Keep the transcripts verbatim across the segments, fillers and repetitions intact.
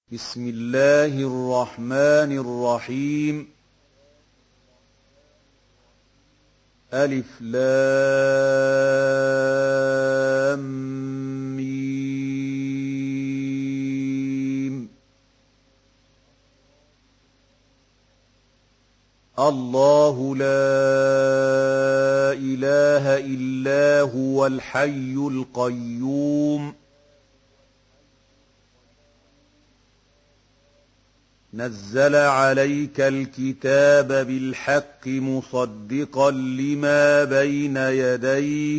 بسم الله الرحمن الرحيم. ألف لام ميم. الله لا إله إلا هو الحي القيوم. نزل عليك الكتاب بالحق مصدقا لما بين يديه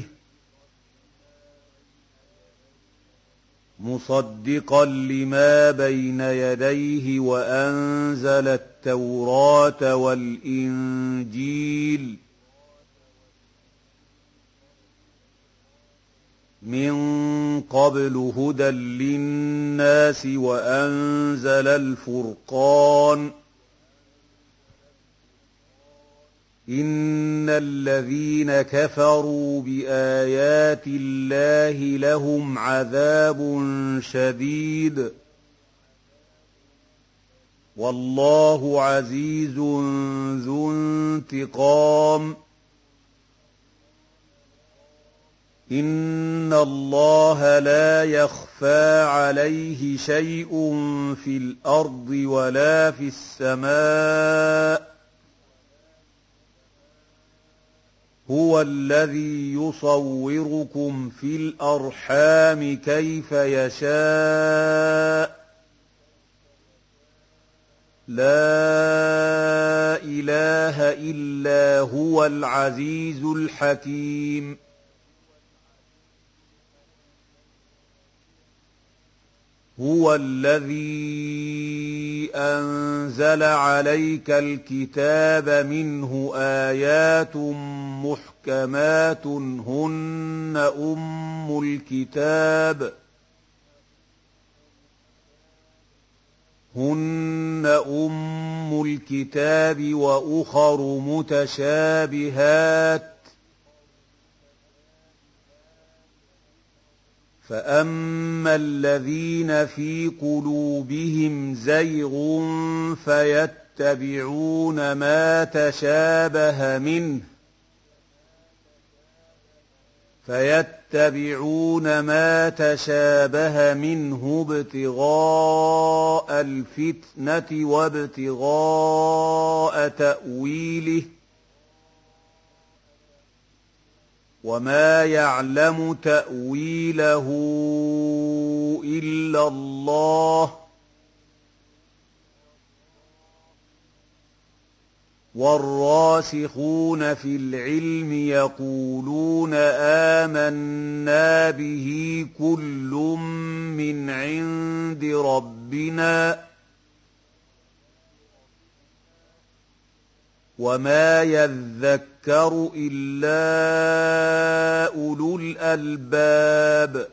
مصدقا لما بين يديه وأنزل التوراة والإنجيل من قبل هدى للناس وأنزل الفرقان. إن الذين كفروا بآيات الله لهم عذاب شديد والله عزيز ذو انتقام. إن الله لا يخفى عليه شيء في الأرض ولا في السماء. هو الذي يصوركم في الأرحام كيف يشاء. لا إله إلا هو العزيز الحكيم. هو الذي أنزل عليك الكتاب منه آيات محكمات هن أم الكتاب هن أم الكتاب وأخر متشابهات فأما الذين في قلوبهم زيغ فيتبعون ما تشابه منه فيتبعون ما تشابه منه ابتغاء الفتنة وابتغاء تأويله وما يعلم تأويله إلا الله والراسخون في العلم يقولون آمنا به كل من عند ربنا وما يذكر إلا أولو الألباب.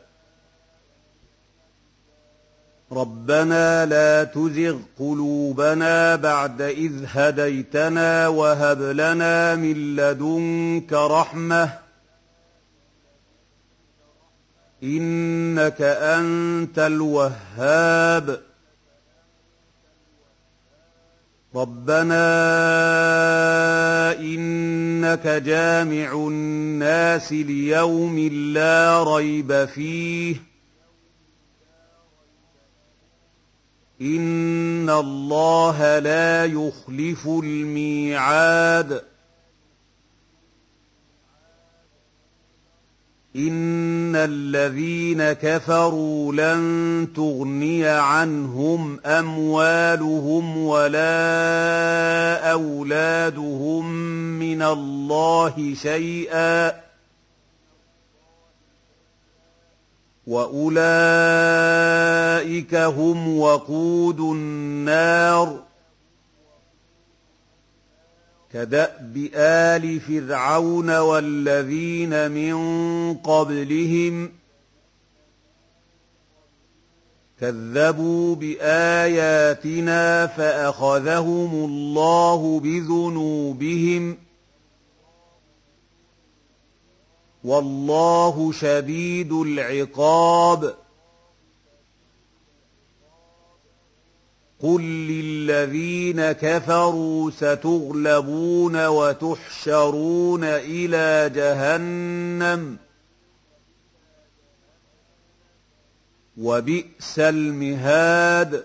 ربنا لا تزغ قلوبنا بعد إذ هديتنا وهب لنا من لدنك رحمة إنك أنت الوهاب. ربنا إنك جامع الناس ليوم لا ريب فيه إن الله لا يخلف الميعاد. إن الذين كفروا لن تغني عنهم أموالهم ولا أولادهم من الله شيئا وأولئك هم وقود النار. كدأب آل فرعون والذين من قبلهم كذبوا بآياتنا فأخذهم الله بذنوبهم والله شديد العقاب. قُل لِّلَّذِينَ كَفَرُوا سَتُغْلَبُونَ وَتُحْشَرُونَ إِلَىٰ جَهَنَّمَ ۚ وَبِئْسَ الْمِهَادُ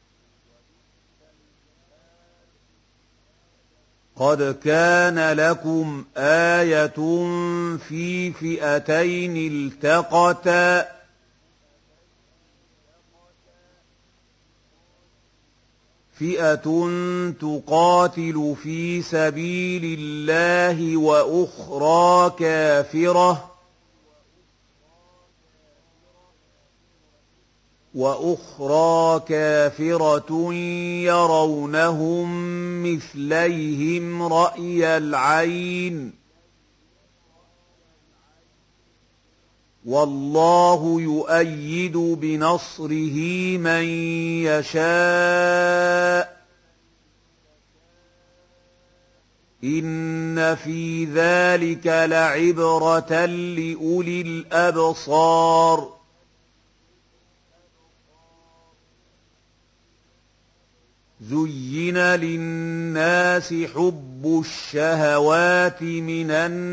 قَدْ كَانَ لَكُمْ آيَةٌ فِي فِئَتَيْنِ الْتَقَتَا ۖ فِئَةٌ تُقَاتِلُ فِي سَبِيلِ اللَّهِ وَأُخْرَىٰ كَافِرَةٌ وَأُخْرَىٰ كَافِرَةٌ يَرَوْنَهُم مِّثْلَيْهِمْ رَأْيَ الْعَيْنِ ۚ وَاللَّهُ يُؤَيِّدُ بِنَصْرِهِ مَن يَشَاءُ ۗ إِنَّ فِي ذَٰلِكَ لَعِبْرَةً لِّأُولِي الْأَبْصَارِ. زُيِّنَ لِلنَّاسِ حُبُّ الشَّهَوَاتِ مِنَ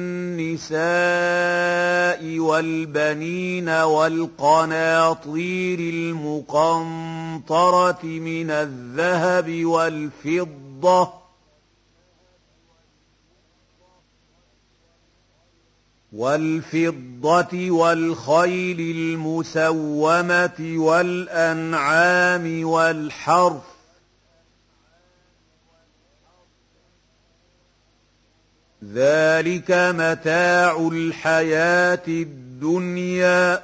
النِّسَاءِ وَالْبَنِينَ وَالْقَنَاطِيرِ الْمُقَنطَرَةِ مِنَ الذَّهَبِ وَالْفِضَّةِ وَالْفِضَّةِ وَالْخَيْلِ الْمُسَوَّمَةِ وَالْأَنْعَامِ وَالْحَرْثِ ۗ ذَٰلِكَ مَتَاعُ الْحَيَاةِ الدُّنْيَا ۖ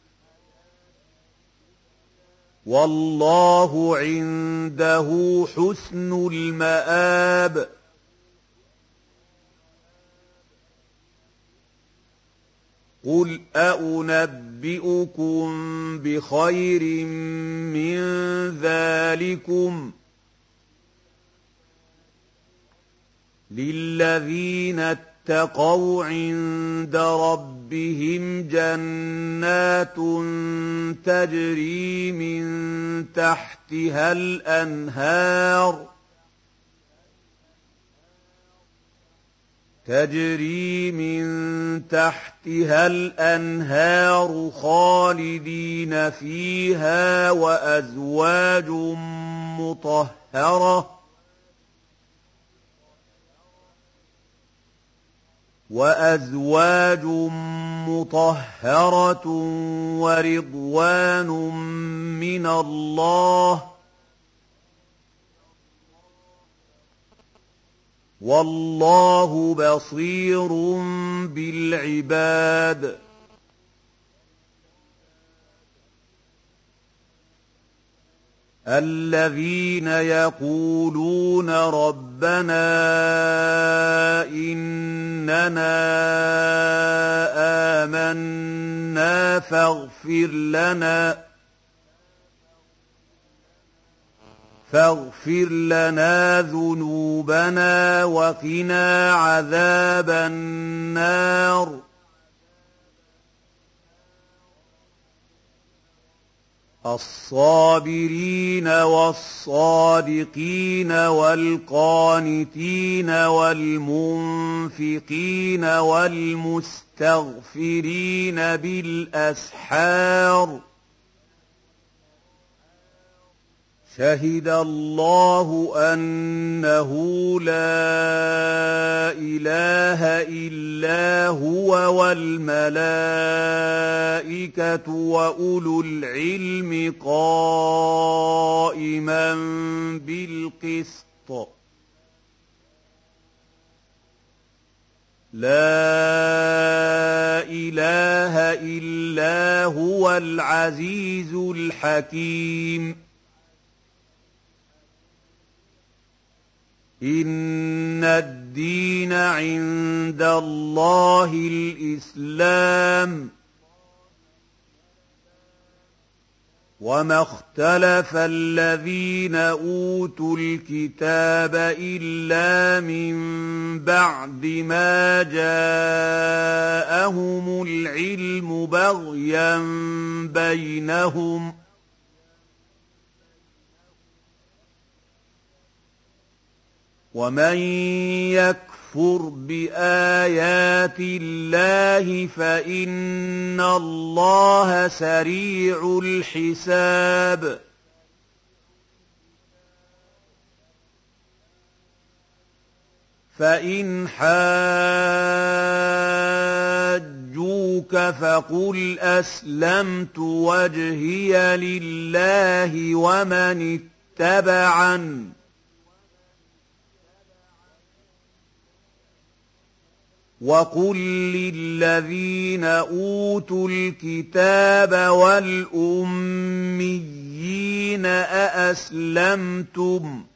وَاللَّهُ عِندَهُ حُسْنُ الْمَآبِ. قُلْ أَؤُنَبِّئُكُم بِخَيْرٍ مِّن ذَٰلِكُمْ ۚ لِلَّذِينَ اتَّقَوْا عِندَ رَبِّهِمْ جَنَّاتٌ تَجْرِي مِن تَحْتِهَا الْأَنْهَارُ تَجْرِي مِن تَحْتِهَا الْأَنْهَارُ خَالِدِينَ فِيهَا ۖ وَأَزْوَاجٌ مُّطَهَّرَةٌ وَأَزْوَاجٌ مُّطَهَّرَةٌ وَرِضْوَانٌ مِّنَ اللَّهِ ۗ وَاللَّهُ بَصِيرٌ بِالْعِبَادِ. الَّذِينَ يَقُولُونَ رَبَّنَا إِنَّنَا آمَنَّا فَاغْفِرْ لَنَا فاغفر لنا ذُنُوبَنَا وَقِنَا عَذَابَ النَّارِ. الصَّابِرِينَ وَالصَّادِقِينَ وَالْقَانِتِينَ وَالْمُنفِقِينَ وَالْمُسْتَغْفِرِينَ بِالْأَسْحَارِ. شَهِدَ اللَّهُ أَنَّهُ لَا إِلَٰهَ إِلَّا هُوَ وَالْمَلَائِكَةُ وَأُولُو الْعِلْمِ قَائِمًا بِالْقِسْطِ. لَا إِلَٰهَ إِلَّا هُوَ الْعَزِيزُ الْحَكِيمُ. إِنَّ الدِّينَ عِندَ اللَّهِ الْإِسْلَامُ. وَمَا اخْتَلَفَ الَّذِينَ أُوتُوا الْكِتَابَ إِلَّا مِن بَعْدِ مَا جَاءَهُمُ الْعِلْمُ بَغْيًا بَيْنَهُمْ ۖ ومن يكفر بآيات الله فإن الله سريع الحساب فإن حاجوك فقل أسلمت وجهي لله ومن اتبعني وقل للذين أوتوا الكتاب والأميين أأسلمتم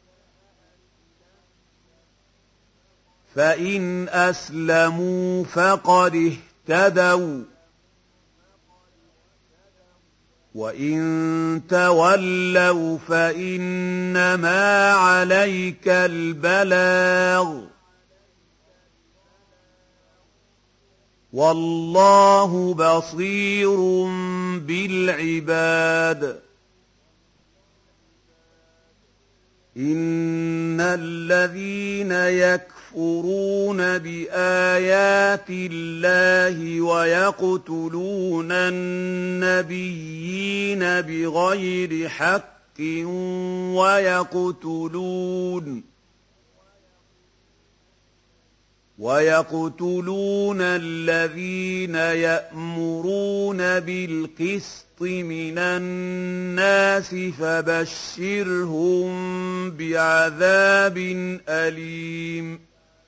فإن أسلموا فقد اهتدوا وإن تولوا فإنما عليك البلاغ والله بصير بالعباد إن الذين يكفرون بآيات الله ويقتلون النبيين بغير حق ويقتلون ويقتلون الذين يأمرون بالقسط من الناس فبشرهم بعذاب أليم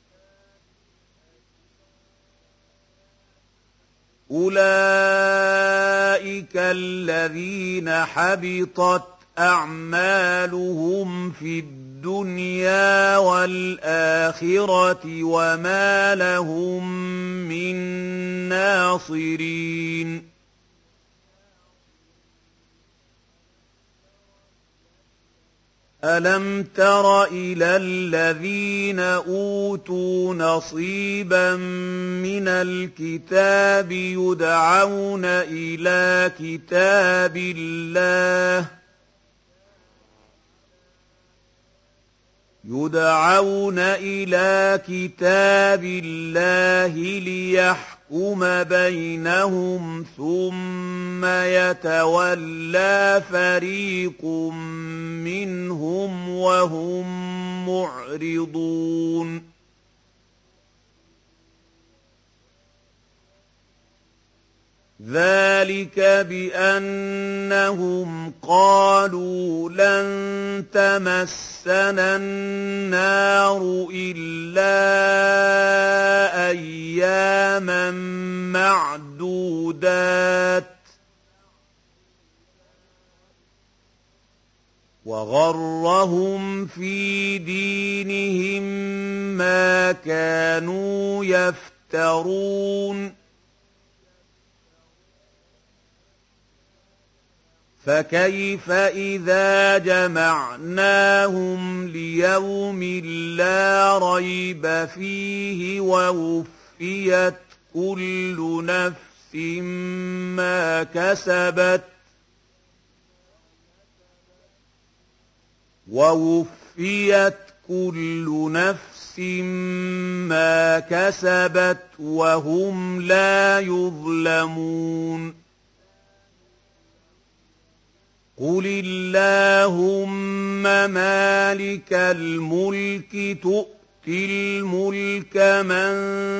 أولئك الذين حبطت أعمالهم في الدنيا والآخرة وما لهم من ناصرين ألم تر إلى الذين أوتوا نصيبا من الكتاب يدعون إلى كتاب الله يدعون إلى كتاب الله ليحكم بينهم ثم يتولى فريق منهم وهم معرضون ذلك بأنهم قالوا لن تمسنا النار إلا أياما معدودات وغرهم في دينهم ما كانوا يفترون فكيف إذا جمعناهم ليوم لا ريب فيه ووفيت كل نفس ما كسبت ووفيت كل نفس ما كسبت وهم لا يظلمون قل اللهم مالك الملك تؤتي الملك من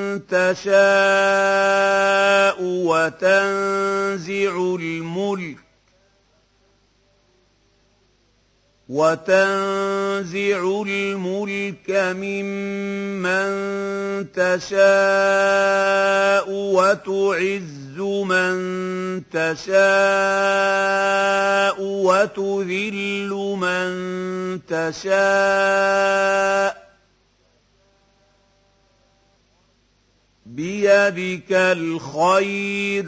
تشاء وتنزع الملك وتنزع الملك ممن تشاء وتعز من تشاء وتذل من تشاء بيدك الخير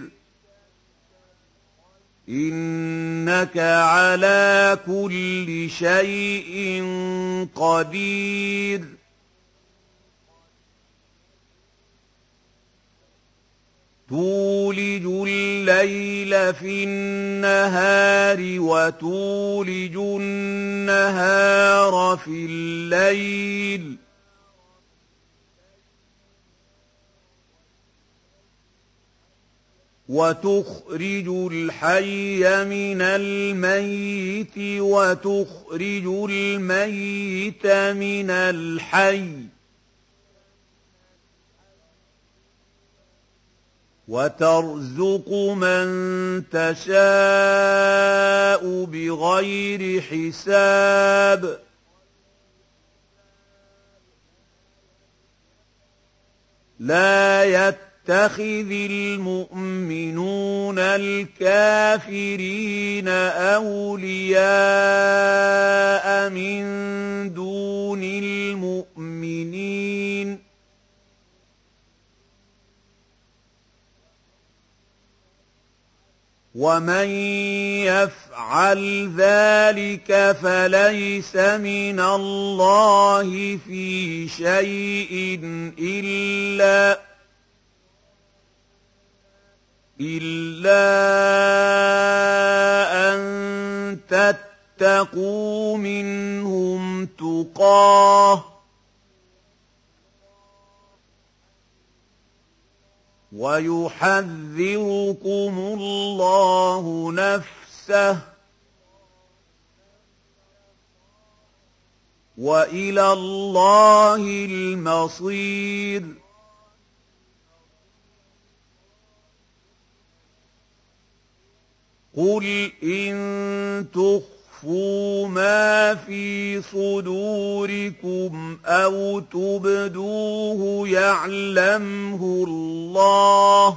إنك على كل شيء قدير تولج الليل في النهار وتولج النهار في الليل وتخرج الحي من الميت وتخرج الميت من الحي وترزق من تشاء بغير حساب لا يتخذ المؤمنون الكافرين أولياء من دون المؤمنين ومن يفعل ذلك فليس من الله في شيء إلا إلا أن تتقوا منهم تقاه ويحذركم الله نفسه وإلى الله المصير قل إن تخفوا ما في صدوركم أو تبدوه يعلمه الله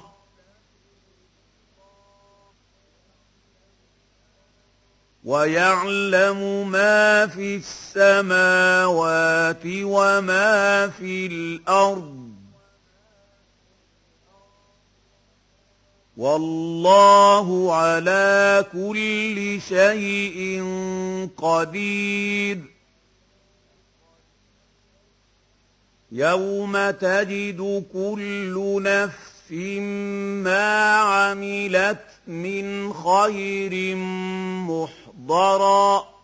ويعلم ما في السماوات وما في الأرض والله على كل شيء قدير يوم تجد كل نفس ما عملت من خير محضرا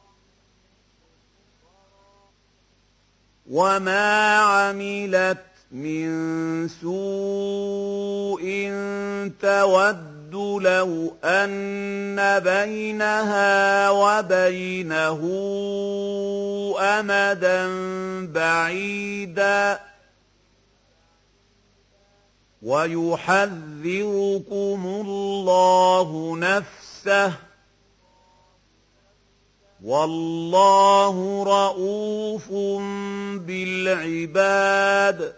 وما عملت من سوء تود لو أن بينها وبينه أمدا بعيدا ويحذركم الله نفسه والله رءوف بالعباد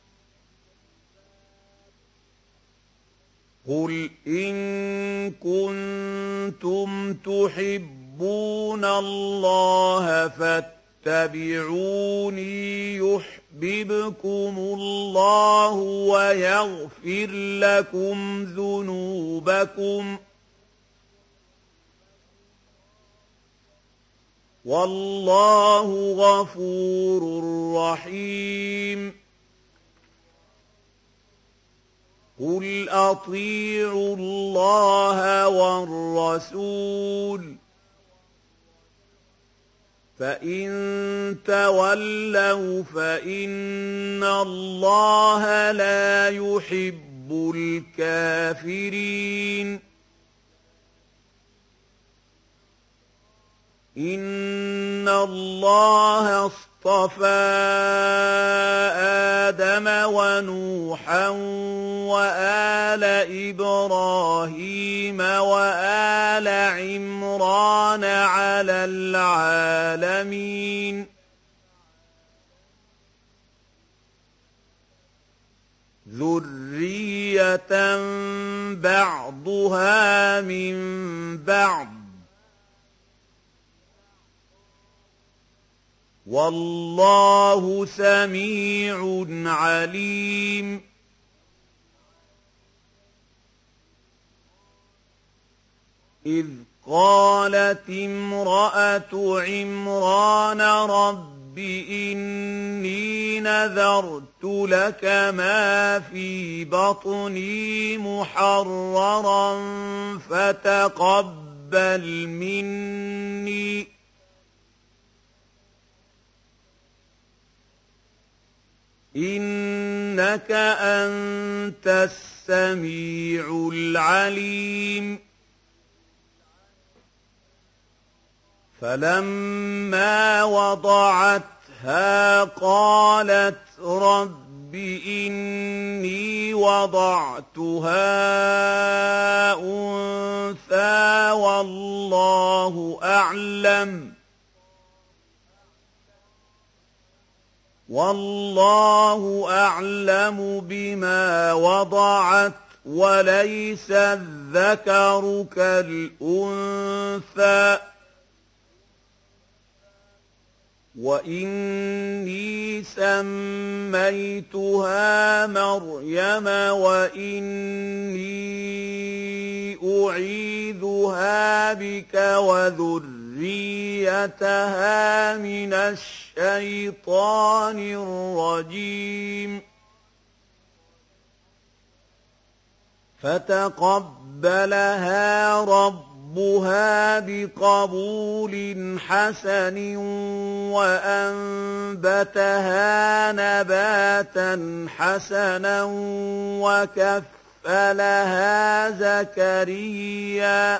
قل إن كنتم تحبون الله فاتبعوني يحببكم الله ويغفر لكم ذنوبكم والله غفور رحيم قل أطيعوا الله والرسول فإن تولوا فإن الله لا يحب الكافرين إن الله اصطفى آدم ونوحا وآل إبراهيم وآل عمران على العالمين ذرية بعضها من بعض والله سميع عليم إذ قالت امرأة عمران رب إني نذرت لك ما في بطني محررا فتقبل مني إنك إِنَّكَ أَنتَ السَّمِيعُ الْعَلِيمُ فَلَمَّا وَضَعَتْهَا قَالَتْ رَبِّ إِنِّي وَضَعْتُهَا أُنثَىٰ وَاللَّهُ أَعْلَمُ وَاللَّهُ أَعْلَمُ بِمَا وَضَعَتْ وَلَيْسَ الذَّكَرُ كَالْأُنثَىٰ وَإِنِّي سَمَّيْتُهَا مَرْيَمَ وَإِنِّي أُعِيذُهَا بِكَ وَذُرِّيَّتَهَا مِنَ الشَّيْطَانِ الرَّجِيمِ فَتَقَبَّلَهَا رَبُّهَا بِقَبُولٍ حَسَنٍ وَأَنبَتَهَا نَبَاتًا حَسَنًا وَكَفَّلَهَا زَكَرِيَّا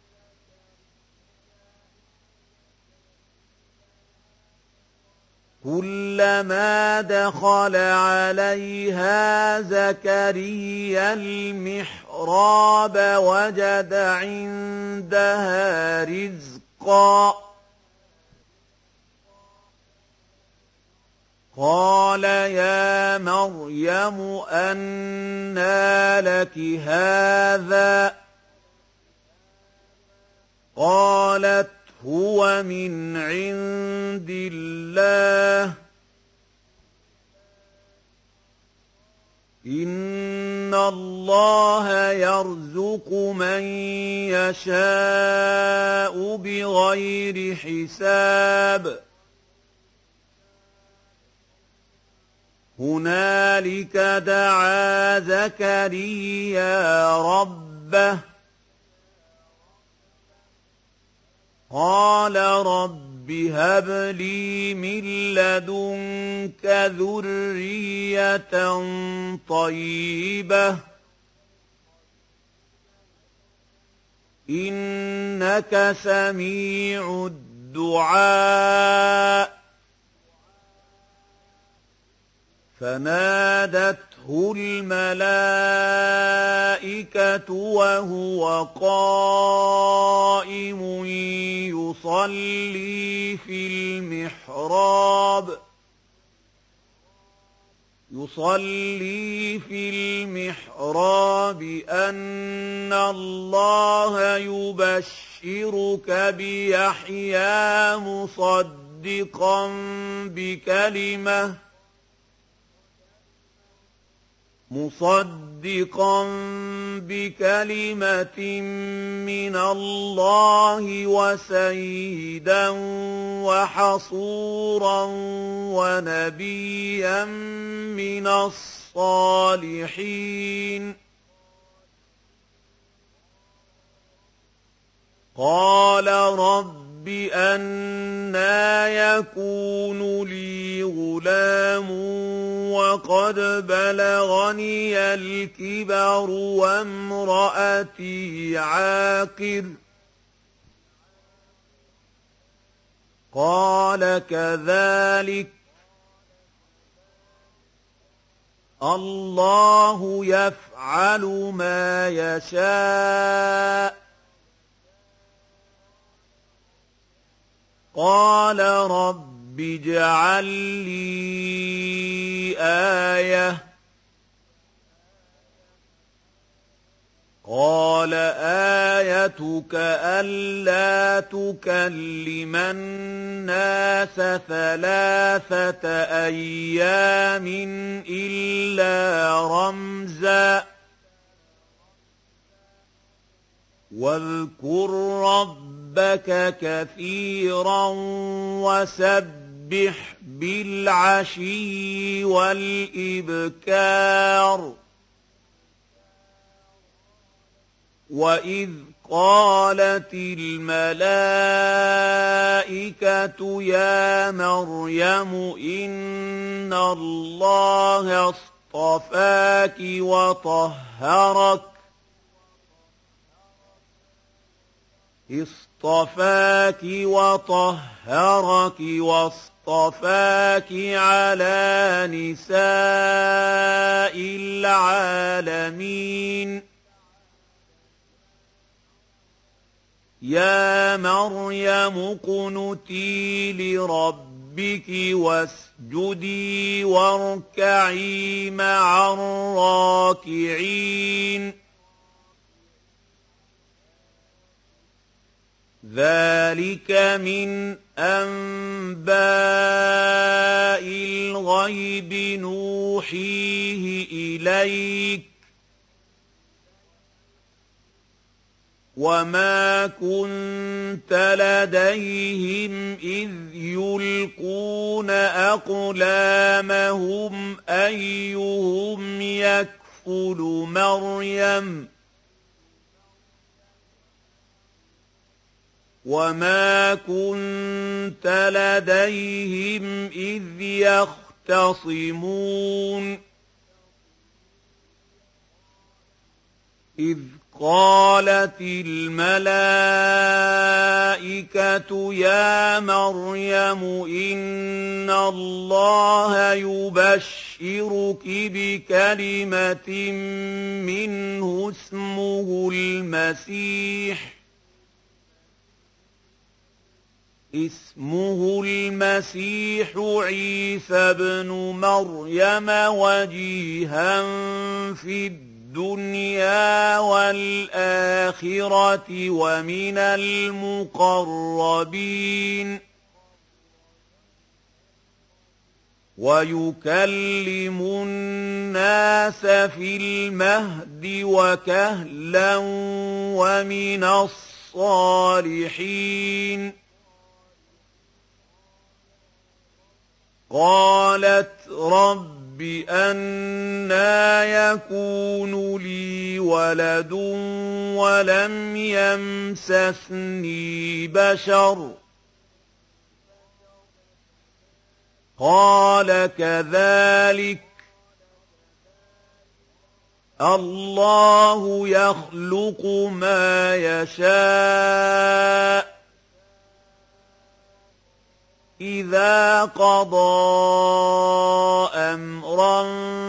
كُلَّمَا دَخَلَ عَلَيْهَا زَكَرِيَّا الْمِحْرَابَ وَجَدَ عِندَهَا رِزْقًا قَالَ يَا مَرْيَمُ أَنَّىٰ لَكِ هَٰذَا ۖ قَالَتْ هُوَ مِنْ عِندِ اللَّهِ ۖ إِنَّ اللَّهَ يَرْزُقُ مَن يَشَاءُ بِغَيْرِ حِسَابٍ هُنَالِكَ دَعَا زَكَرِيَّا رَبَّهُ قَالَ رَبِّ هَبْ لِي مِن لَّدُنكَ ذُرِّيَّةً طَيِّبَةً إِنَّكَ سَمِيعُ الدُّعَاءِ فَنَادَتْهُ الْمَلَائِكَةُ وَهُوَ قَائِمٌ يُصَلِّي فِي الْمِحْرَابِ يُصَلِّي فِي الْمِحْرَابِ أَنَّ اللَّهَ يُبَشِّرُكَ بِيَحْيَىٰ مُصَدِّقًا بِكَلِمَةٍ مُصَدِّقًا بِكَلِمَةٍ مِّنَ اللَّهِ وَسَيِّدًا وَحَصُورًا وَنَبِيًّا مِّنَ الصَّالِحِينَ قَالَ رَبِّ أَنَّىٰ يَكُونُ لِي غُلَامٌ وَقَدْ بَلَغَنِيَ الْكِبَرُ وَامْرَأَتِي عَاقِرٌ قَالَ كَذَٰلِكَ اللَّهُ يَفْعَلُ مَا يَشَاءُ قَالَ رَبِّ اجْعَل لِّي آيَةً ۖ قَالَ آيَتُكَ أَلَّا تُكَلِّمَ النَّاسَ ثَلَاثَةَ أَيَّامٍ إِلَّا رَمْزًا ۗ وَاذْكُر رَّبَّكَ كَثِيرًا وَسَبِّحْ بِالْعَشِيِّ وَالْإِبْكَارِ وَإِذْ قَالَتِ الْمَلَائِكَةُ يَا مَرْيَمُ إِنَّ اللَّهَ اصطفاك وطهرك اصطفاك وطهرك واصطفاك على نساء العالمين يا مريم اقنتي لربك واسجدي واركعي مع الراكعين ذلك من أنباء الغيب نوحيه إليك وما كنت لديهم إذ يلقون أقلامهم أيهم يكفل مريم وما كنت لديهم إذ يختصمون إذ قالت الملائكة يا مريم إن الله يبشرك بكلمة منه اسمه المسيح اسمه المسيح عيسى ابن مريم وجيها في الدنيا والآخرة ومن المقربين ويكلم الناس في المهد وكهلا ومن الصالحين قالت رب أنى يكون لي ولد ولم يمسسني بشر قال كذلك الله يخلق ما يشاء إذا قضى أمرا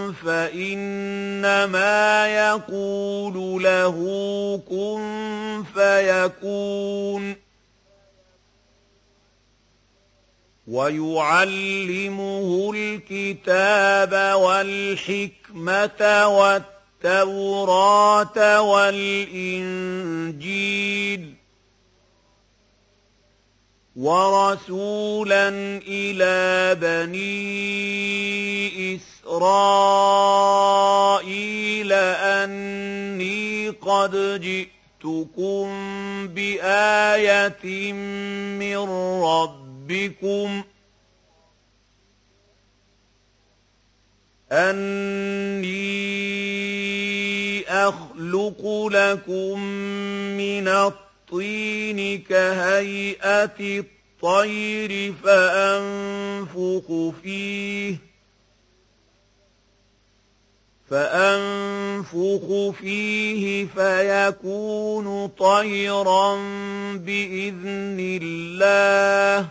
فإنما يقول له كن فيكون ويعلمه الكتاب والحكمة والتوراة والإنجيل ورسولا إلى بني إسرائيل أني قد جئتكم بآية من ربكم أني أخلق لكم من الطين الطين كهيئة الطير فأنفخ فيه فأنفخ فيه فيكون طيرا بإذن الله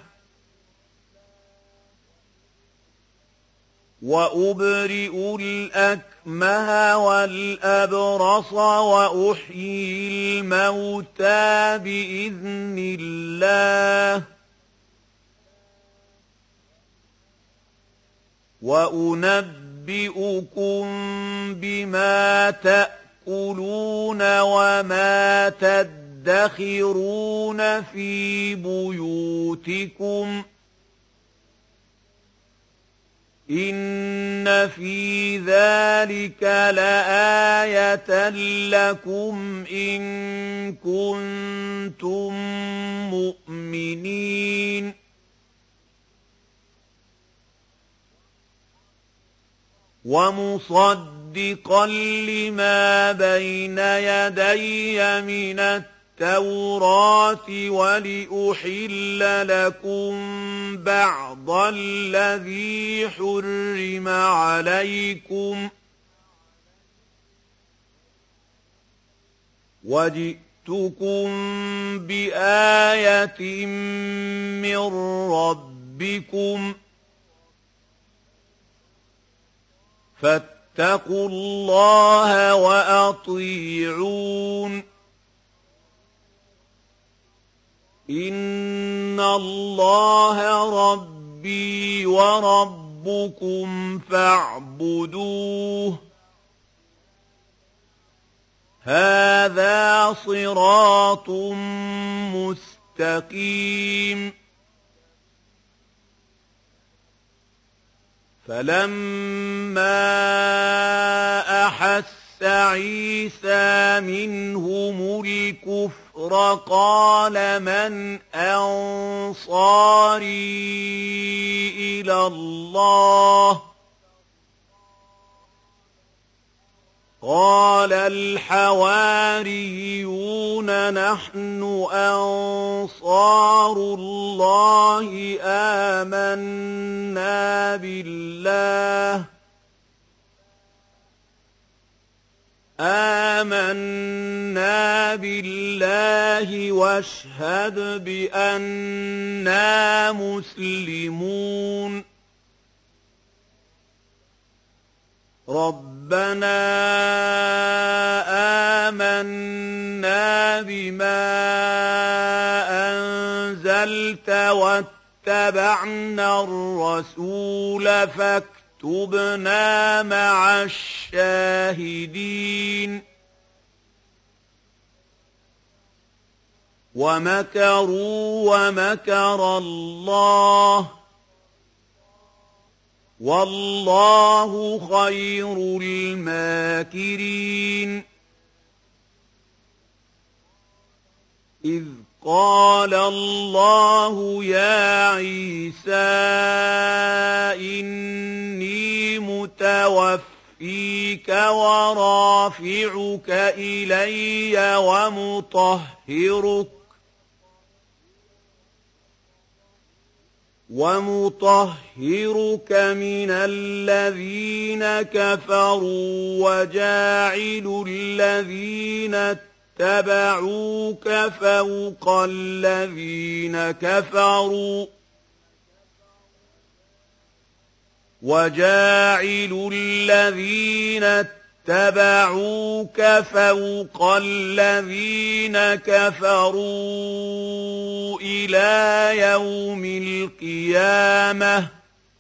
وأبرئ الأكمه والأبرص وأحيي الموتى بإذن الله وأنبئكم بما تأكلون وما تدخرون في بيوتكم إن في ذلك لآية لكم إن كنتم مؤمنين ومصدقا لما بين يدي من التوراة ولأحل لكم بعض الذي حرم عليكم وَجِئْتُكُم بِآيَةٍ مِّن رَّبِّكُمْ فَاتَّقُوا اللَّهَ وَأَطِيعُونِ إِنَّ اللَّهَ رَبِّي وَرَبُّكُمْ فَاعْبُدُوهُ هَٰذَا صِرَاطٌ مُّسْتَقِيمٌ فَلَمَّا أَحَسَّ عِيسَىٰ مِنْهُمُ الْكُفْرَ قَالَ مَنْ أَنصَارِي إِلَى اللَّهِ قَالَ الْحَوَارِيُّونَ نَحْنُ أَنصَارُ اللَّهِ آمَنَّا بِاللَّهِ آمَنَّا بِاللَّهِ وَاشْهَدْ بِأَنَّا مُسْلِمُونَ رَبَّنَا آمَنَّا بِمَا أَنزَلْتَ وَاتَّبَعْنَا الرَّسُولَ فَاكْتُبْنَا مَعَ الشَّاهِدِينَ وَمَكَرُوا وَمَكَرَ اللَّهُ وَاللَّهُ خَيْرُ الْمَاكِرِينَ إِذْ قَالَ اللَّهُ يَا عِيسَىٰ إِنِّي مُتَوَفِّيكَ وَرَافِعُكَ إِلَيَّ وَمُطَهِّرُكَ وَمُطَهِّرُكَ مِنَ الَّذِينَ كَفَرُوا وَجَاعِلُ الَّذِينَ اتَّبَعُوكَ فَوْقَ الَّذِينَ كَفَرُوا وَجَاعِلُ الَّذِينَ اتَّبَعُوكَ فَوْقَ الَّذِينَ كَفَرُوا إِلَىٰ يَوْمِ الْقِيَامَةِ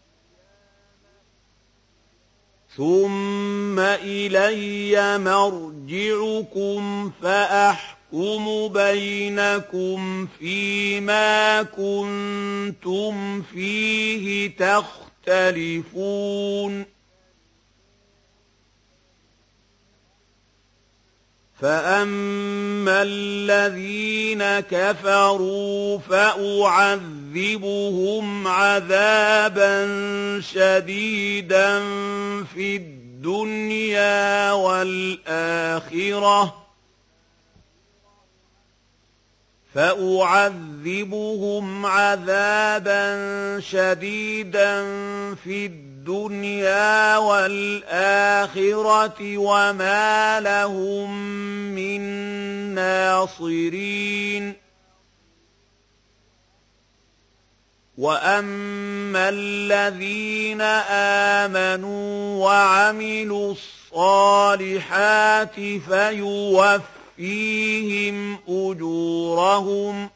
ثُمَّ إِلَيَّ مَرْجِعُكُمْ فَأَحْكُمُ بَيْنَكُمْ فِيمَا كُنتُمْ فِيهِ تَخْتَلِفُونَ فَأَمَّا الَّذِينَ كَفَرُوا فَأُعَذِّبُهُمْ عَذَابًا شَدِيدًا فِي الدُّنْيَا وَالْآخِرَةِ فَأُعَذِّبُهُمْ عَذَابًا شَدِيدًا فِي الدُّنْيَا وَالْآخِرَةِ وَمَا لَهُم مِّن نَّاصِرِينَ وَأَمَّا الَّذِينَ آمَنُوا وَعَمِلُوا الصَّالِحَاتِ فَيُوَفِّيهِمْ أُجُورَهُمْ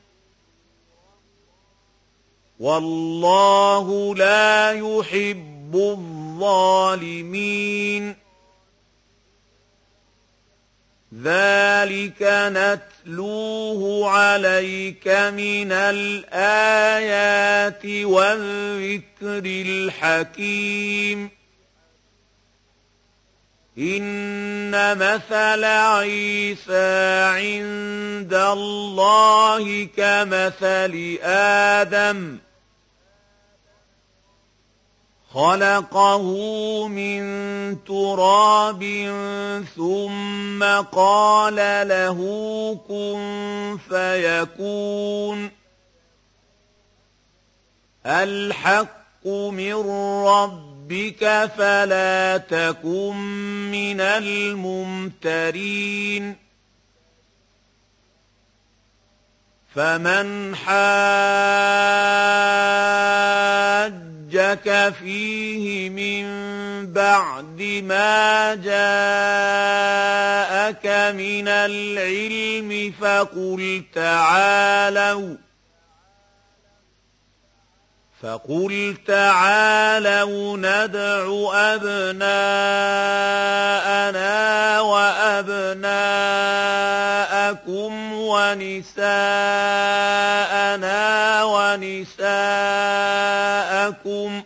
وَاللَّهُ لَا يُحِبُّ الظَّالِمِينَ ذَلِكَ نَتْلُوهُ عَلَيْكَ مِنَ الْآيَاتِ وَالذِّكْرِ الْحَكِيمِ إِنَّ مَثَلَ عِيسَىٰ عِندَ اللَّهِ كَمَثَلِ آدَمَ خَلَقَهُ مِن تُرَابٍ ثُمَّ قَالَ لَهُ كُن فَيَكُونُ الْحَقُّ مِن رَّبِّكَ فَلَا تَكُن مِّنَ الْمُمْتَرِينَ فمن حاجك فيه من بعد ما جاءك من العلم فقل تعالوا فقل تعالوا ندع أبناءنا وأبناءكم ونساءنا ونساءكم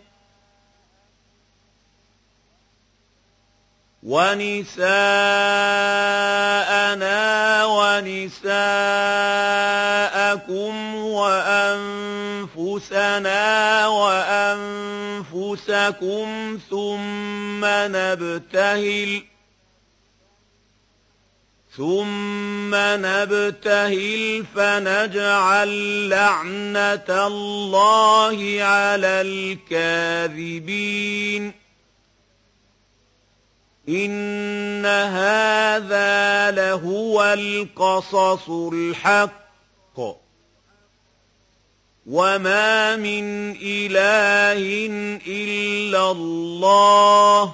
ونساءنا ونساءكم وأنفسنا وأنفسكم ثم نبتهل ثم نبتهل فنجعل لعنة الله على الكاذبين إن هذا لهو القصص الحق وما من إله إلا الله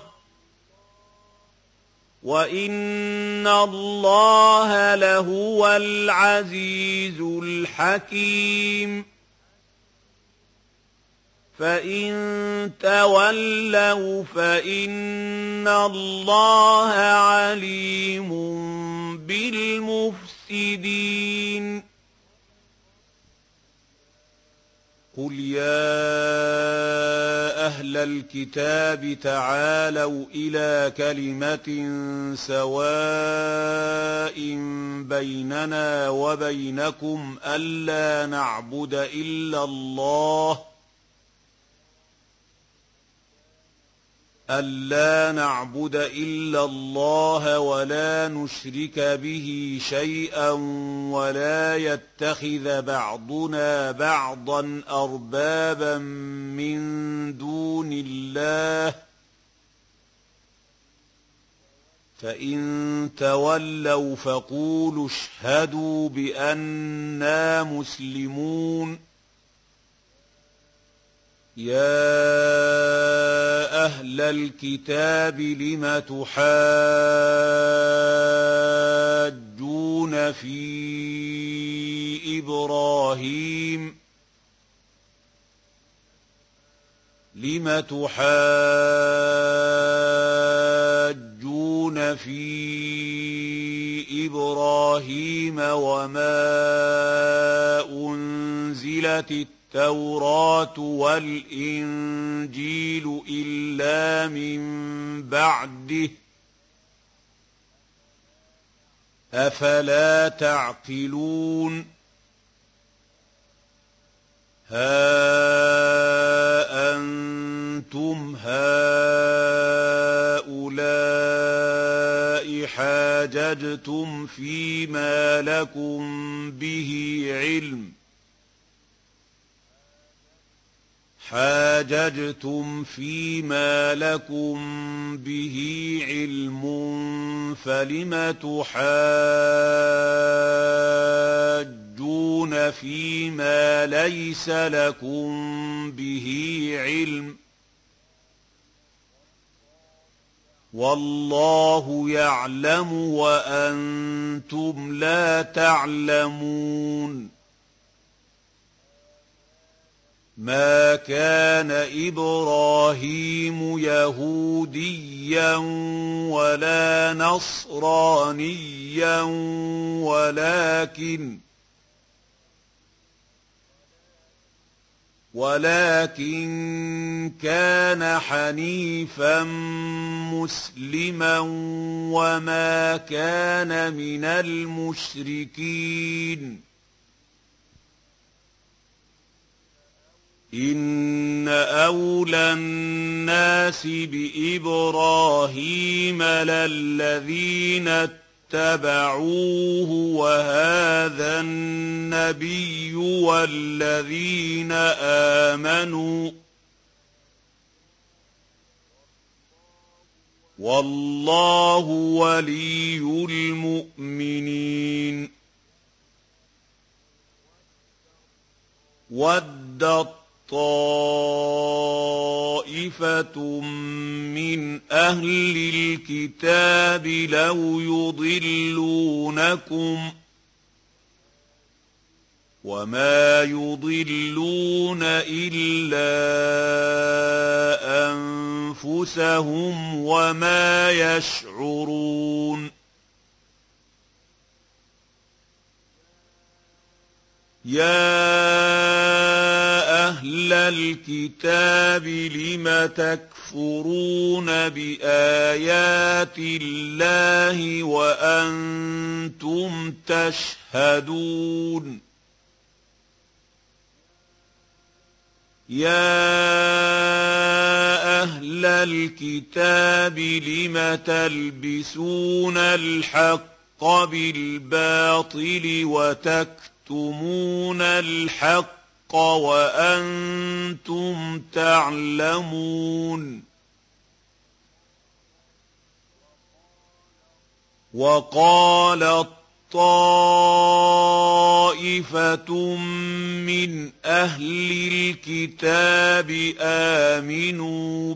وإن الله لهو العزيز الحكيم فإن تولوا فإن الله عليم بالمفسدين قل يا أهل الكتاب تعالوا إلى كلمة سواء بيننا وبينكم ألا نعبد إلا الله ألا نعبد إلا الله ولا نشرك به شيئا ولا يتخذ بعضنا بعضا أربابا من دون الله فإن تولوا فقولوا اشهدوا بأننا مسلمون يا أهل الكتاب لم تحاجون في إبراهيم لم تحاجون في إبراهيم وما أنزلت التوراة والإنجيل إلا من بعده أفلا تعقلون ها أنتم هؤلاء حاججتم فيما لكم به علم حاججتم فيما لكم به علم فلم تحاجون فيما ليس لكم به علم والله يعلم وأنتم لا تعلمون ما كان إبراهيم يهوديا ولا نصرانيا ولكن ولكن كان حنيفا مسلما وما كان من المشركين إن أولى الناس بإبراهيم للذين اتبعوه وهذا النبي والذين آمنوا والله ولي المؤمنين وَدَّت طَّائِفَةٌ مِّنْ أَهْلِ الْكِتَابِ لَوْ يُضِلُّونَكُمْ وَمَا يُضِلُّونَ إِلَّا أَنفُسَهُمْ وَمَا يَشْعُرُونَ يَا أَهْلَ الْكِتَابِ لِمَ تَكْفُرُونَ بِآيَاتِ اللَّهِ وَأَنتُمْ تَشْهَدُونَ يَا أَهْلَ الْكِتَابِ لِمَ تَلْبِسُونَ الْحَقَّ بِالْبَاطِلِ وَتَكْتُمُونَ الْحَقَّ وَأَنتُمْ تَعْلَمُونَ وَقَالَت طَّائِفَةٌ مِّنْ أَهْلِ الْكِتَابِ آمِنُوا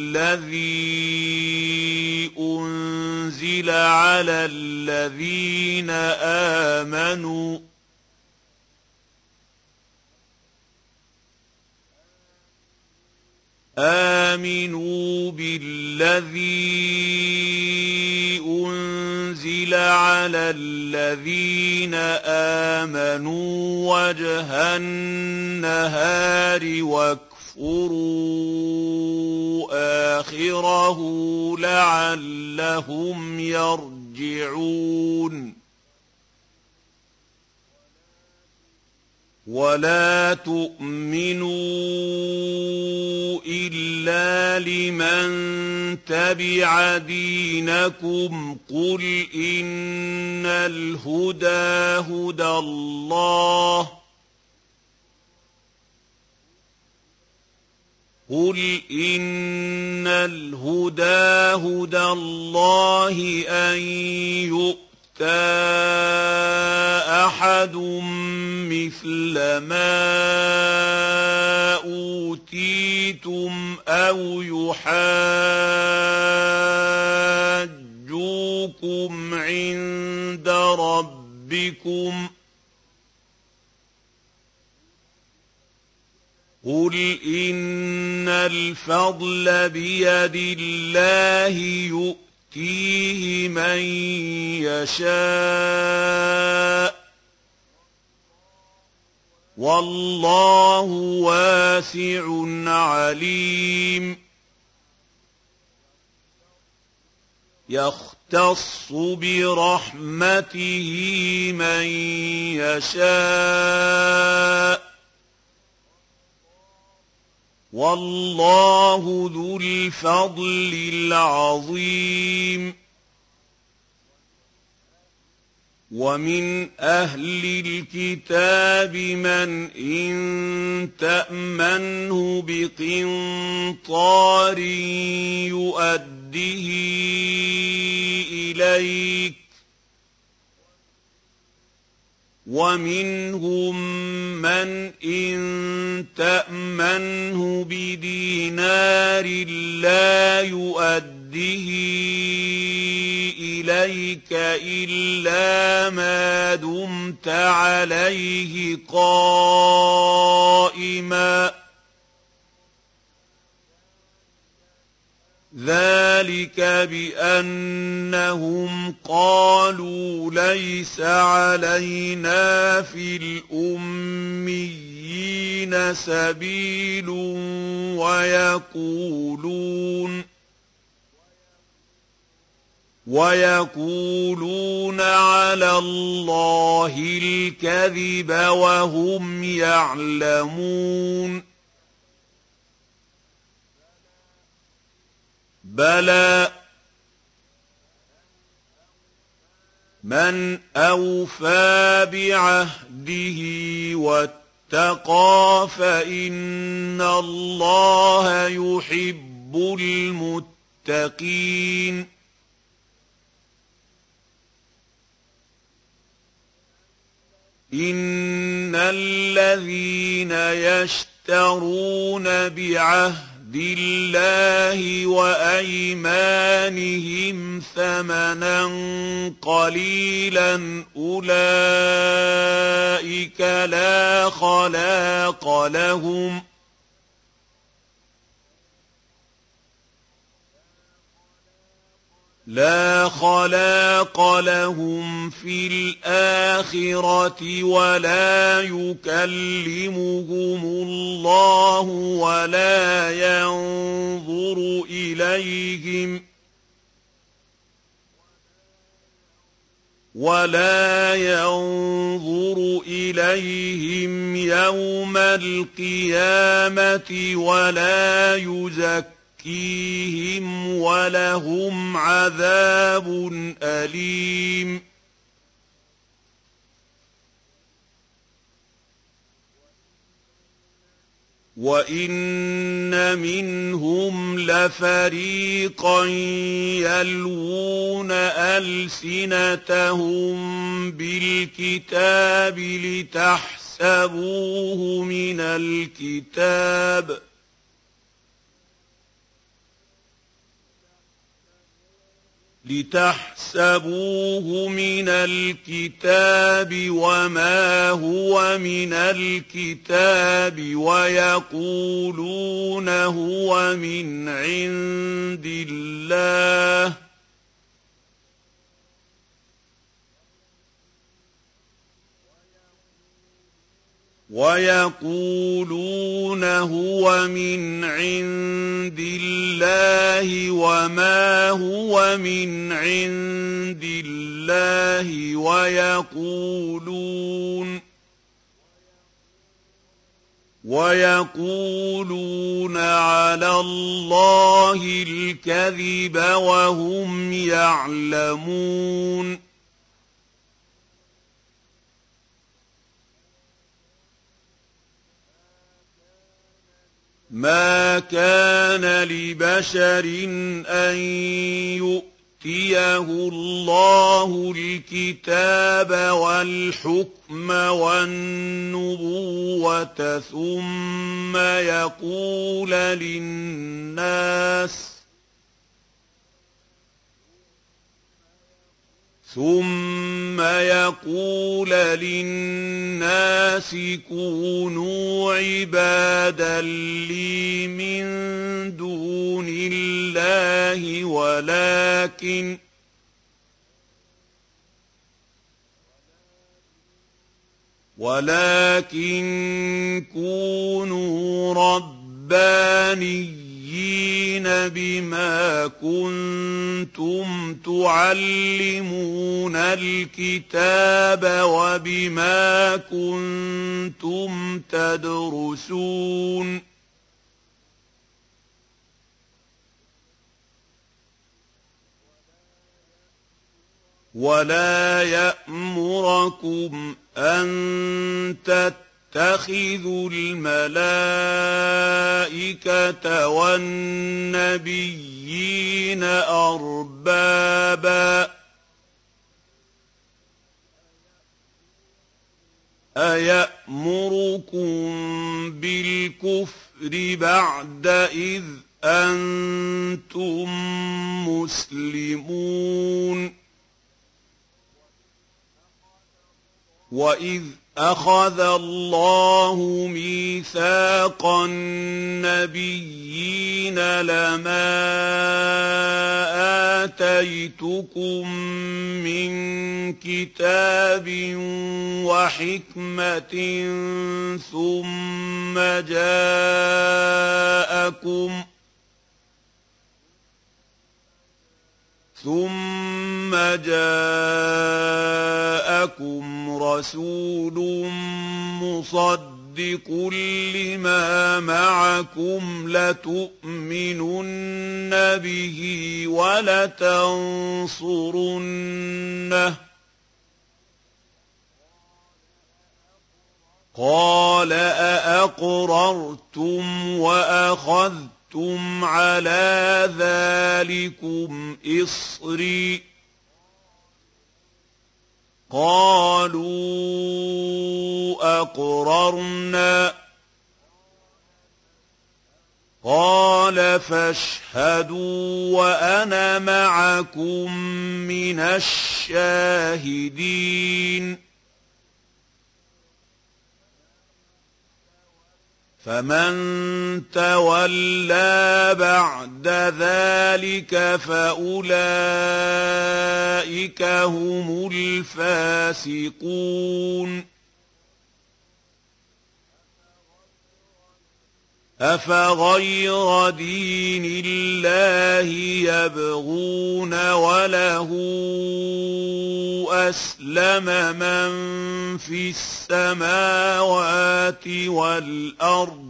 بِالَّذِي أُنزِلَ عَلَى الَّذِينَ آمَنُوا آمِنُوا بِالَّذِي أُنزِلَ عَلَى الَّذِينَ آمَنُوا وَجْهَ النَّهَارِ وَاكْفُرُوا آخِرَهُ لَعَلَّهُمْ يَرْجِعُونَ وَلَا تُؤْمِنُوا إِلَّا لِمَن تَبِعَ دِينَكُمْ قُلْ إِنَّ الْهُدَىٰ هُدَى اللَّهِ قُلْ إِنَّ الْهُدَىٰ هُدَى اللَّهِ أَن يُؤْتَىٰ أَحَدٌ مِّثْلَ مَا أُوتِيتُمْ أَوْ يُحَاجُّوكُمْ عِندَ رَبِّكُمْ قُلْ إِنَّ الْفَضْلَ بِيَدِ اللَّهِ يُؤْتِيهِ مَن يَشَاءُ وَاللَّهُ وَاسِعٌ عَلِيمٌ يَخْتَصُّ بِرَحْمَتِهِ مَن يَشَاءُ وَاللَّهُ ذُو الْفَضْلِ الْعَظِيمِ وَمِنْ أَهْلِ الْكِتَابِ مَنْ إِن تَأْمَنْهُ بِقِنطَارٍ يُؤَدِّهِ إِلَيْكَ وَمِنْهُم مَّنْ إِن تَأْمَنْهُ بِدِينَارٍ لَّا يُؤَدِّهِ إِلَيْكَ إِلَّا مَا دُمْتَ عَلَيْهِ قَائِمًا ۗ ذَلِكَ بِأَنَّهُمْ قَالُوا لَيْسَ عَلَيْنَا فِي الْأُمِّيِّينَ سَبِيلٌ وَيَقُولُونَ وَيَقُولُونَ عَلَى اللَّهِ الْكَذِبَ وَهُمْ يَعْلَمُونَ بَلَىٰ مَنْ أَوْفَىٰ بِعَهْدِهِ وَاتَّقَىٰ فَإِنَّ اللَّهَ يُحِبُّ الْمُتَّقِينَ. إِنَّ الَّذِينَ يَشْتَرُونَ بِعَهْدِ اللَّهِ وَأَيْمَانِهِمْ ثَمَنًا قَلِيلًا أُولَٰئِكَ لَا خَلَاقَ لَهُمْ لا خلاق لهم في الآخرة ولا يكلمهم الله ولا ينظر إليهم ولا ينظر إليهم يوم القيامة ولا يزكيهم فيهم ولهم عذاب أليم وإن منهم لفريقا يلوون ألسنتهم بالكتاب لتحسبوه من الكتاب لتحسبوه من الكتاب وما هو من الكتاب ويقولون هو من عند الله ويقولون هو من عند الله وما هو من عند الله ويقولون ويقولون على الله الكذب وهم يعلمون ما كان لبشر أن يؤتيه الله الكتاب والحكم والنبوة ثم يقول للناس ثم يقول للناس كونوا عبادا لي من دون الله ولكن ولكن كونوا ربانيين بما كنتم تعلمون الكتاب وبما كنتم تدرسون ولا يأمركم أن تتخذوا الملائكة والنبيين أربابا أيأمركم بالكفر بعد إذ أنتم مسلمون وإذ أخذ الله ميثاق النبيين لما آتيتكم من كتاب وحكمة ثم جاءكم ثم جاءكم رسول مصدق لما معكم لتؤمنن به ولتنصرنه قال أأقررتم وأخذتم على ذلكم إصري قَالُوا أَقْرَرْنَا ۚ قَالَ فَاشْهَدُوا وَأَنَا مَعَكُم مِّنَ الشَّاهِدِينَ فَمَن تَوَلَّىٰ بَعْدَ ذَٰلِكَ فَأُولَٰئِكَ هُمُ الْفَاسِقُونَ أَفَغَيْرَ دِينِ اللَّهِ يَبْغُونَ وَلَهُ أَسْلَمَ مَن فِي السَّمَاوَاتِ وَالْأَرْضِ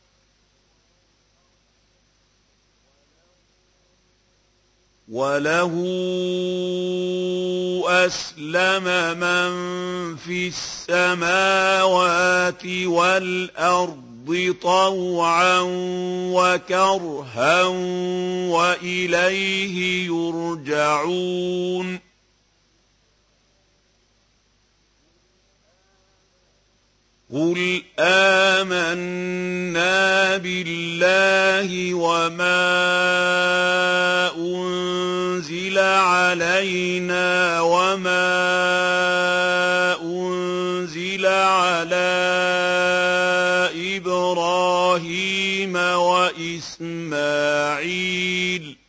وَلَهُ أَسْلَمَ مَن فِي السَّمَاوَاتِ وَالْأَرْضِ طَوْعًا وَكَرْهًا وَإِلَيْهِ يُرْجَعُونَ قُلْ آمَنَّا بِاللَّهِ وَمَا أُنزِلَ عَلَيْنَا وَمَا أُنزِلَ عَلَىٰ إِبْرَاهِيمَ وَإِسْمَاعِيلَ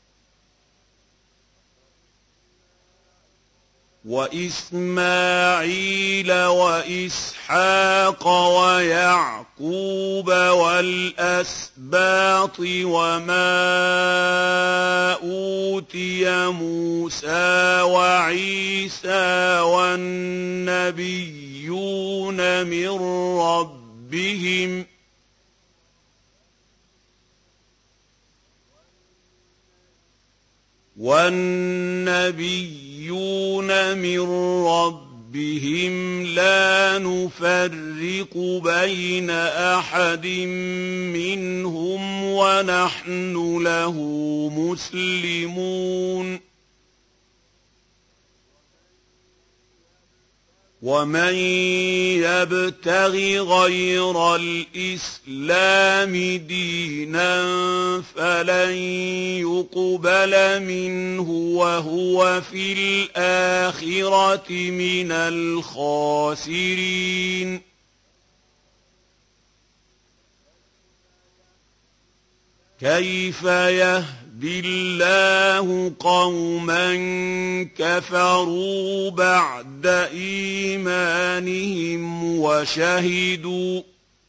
وَإِسْمَاعِيلَ وَإِسْحَاقَ وَيَعْقُوبَ وَالْأَسْبَاطِ وَمَا أُوتِيَ مُوسَىٰ وَعِيسَىٰ وَالنَّبِيُّونَ مِن رَّبِّهِمْ ۖ وَالنَّبِيُّونَ مِن رَّبِّهِمْ لَا نُفَرِّقُ بَيْنَ أَحَدٍ مِّنْهُمْ وَنَحْنُ لَهُ مُسْلِمُونَ وَمَن يَبْتَغِ غَيْرَ الْإِسْلَامِ دِينًا فَلَن يُقْبَلَ مِنْهُ وَهُوَ فِي الْآخِرَةِ مِنَ الْخَاسِرِينَ كَيْفَ يَهْدِي اللَّهُ قَوْمًا كَفَرُوا بَعْدَ إِيمَانِهِمْ وَشَهِدُوا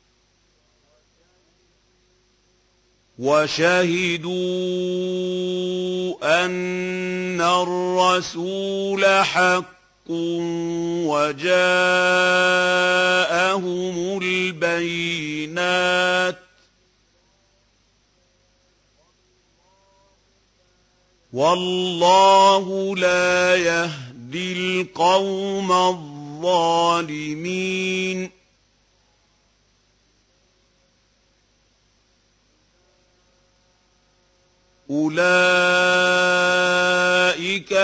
وَشَهِدُوا أَنَّ الرَّسُولَ حَقٌّ وَجَاءَهُمُ الْبَيِّنَاتُ وَاللَّهُ لَا يَهْدِي الْقَوْمَ الظَّالِمِينَ أُولَٰئِكَ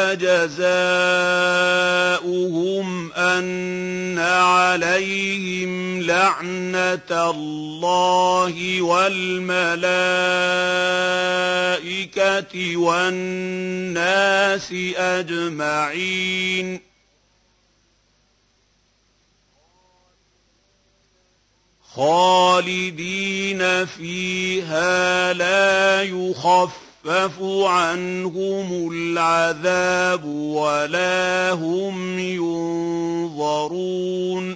جَزَاؤُهُمْ أَنَّ عَلَيْهِمْ لَعْنَةَ اللَّهِ وَالْمَلَائِكَةِ وَالنَّاسِ أَجْمَعِينَ خَالِدِينَ فِيهَا لَا يُخَفَّفُ عَنْهُمُ الْعَذَابُ وَلَا هُمْ يُنظَرُونَ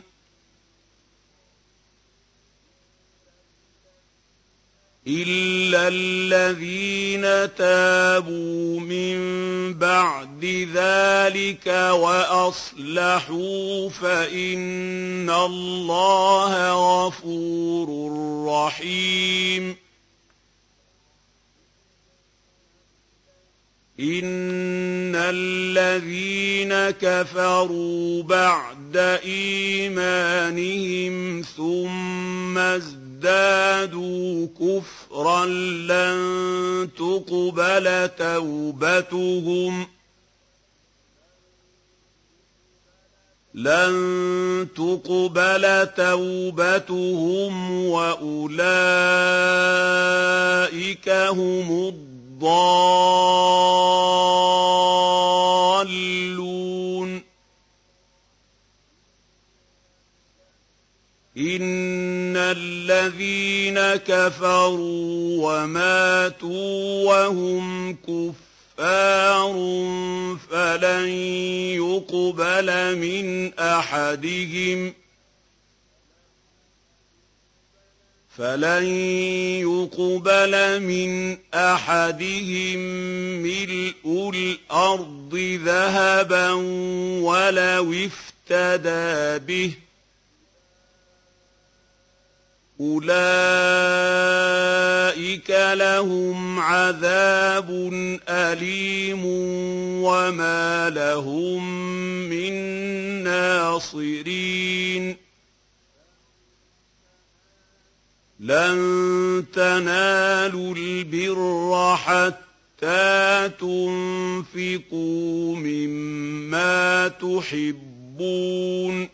إِلَّا الَّذِينَ تَابُوا مِن بَعْدِ ذَٰلِكَ وَأَصْلَحُوا فَإِنَّ اللَّهَ غَفُورٌ رَّحِيمٌ إِنَّ الَّذِينَ كَفَرُوا بَعْدَ إِيمَانِهِمْ ثُمَّ ازْدَادُوا كُفْرًا لَّن تُقْبَلَ تَوْبَتُهُمْ لن تقبل توبتهم وأولئك هم الضالون إن الذين كفروا وماتوا وهم كفار فلن يقبل من أحدهم فلن يقبل من أحدهم ملء الأرض ذهبا ولو افتدى به أولئك لهم عذاب أليم وما لهم من ناصرين لن تنالوا البر حتى تنفقوا مما تحبون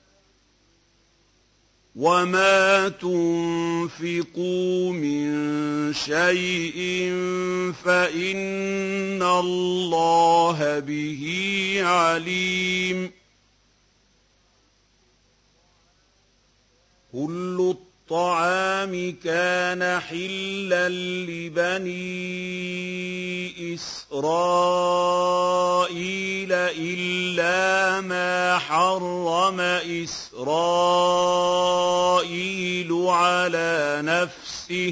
وما تنفقوا من شيء فإن الله به عليم كل الطعام كان حلا لبني إسرائيل إلا ما حرم إسرائيل على نفسه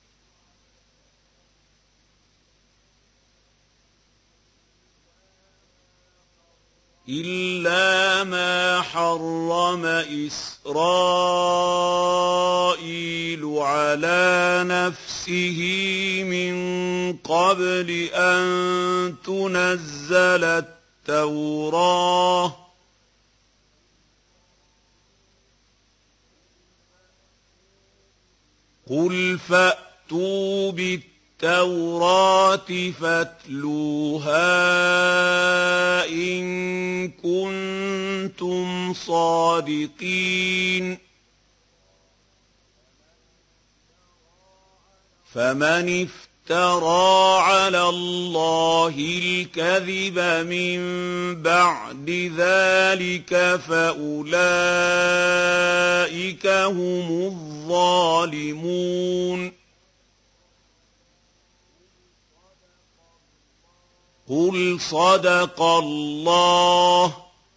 إلا ما حرم إسرائيل على نفسه من قبل أن تنزل التوراة قل فأتوا بالتوراة التوراة فاتلوها إن كنتم صادقين فمن افترى على الله الكذب من بعد ذلك فأولئك هم الظالمون قل صدق الله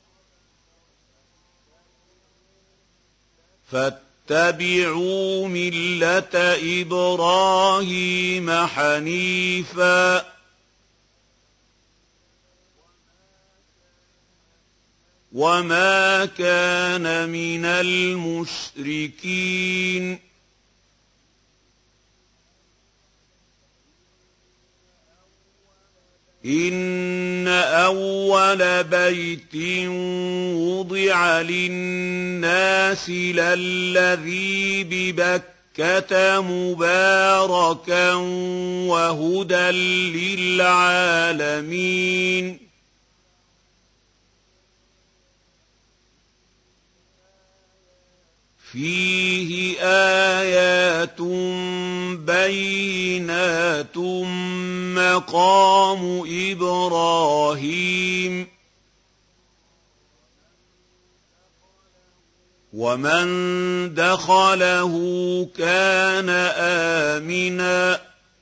فاتبعوا ملة إبراهيم حنيفا وما كان من المشركين إن أول بيت وضع للناس للذي ببكة مباركا وهدى للعالمين فيه آيات بينات مقام إبراهيم ومن دخله كان آمنا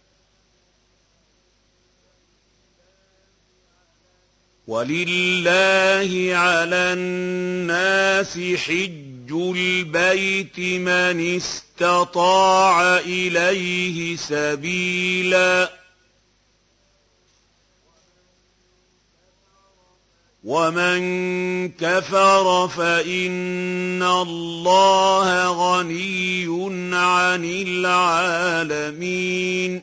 ولله على الناس حج البيت من استطاع إليه سبيلا ومن كفر فإن الله غني عن العالمين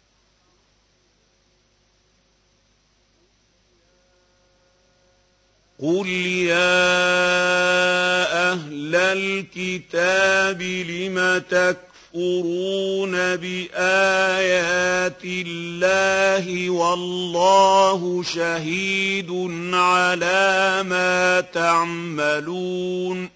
قل يا أهل الكتاب لم تَكْفُرُونَ بِآيَاتِ اللَّهِ وَاللَّهُ شَهِيدٌ عَلَىٰ مَا تَعْمَلُونَ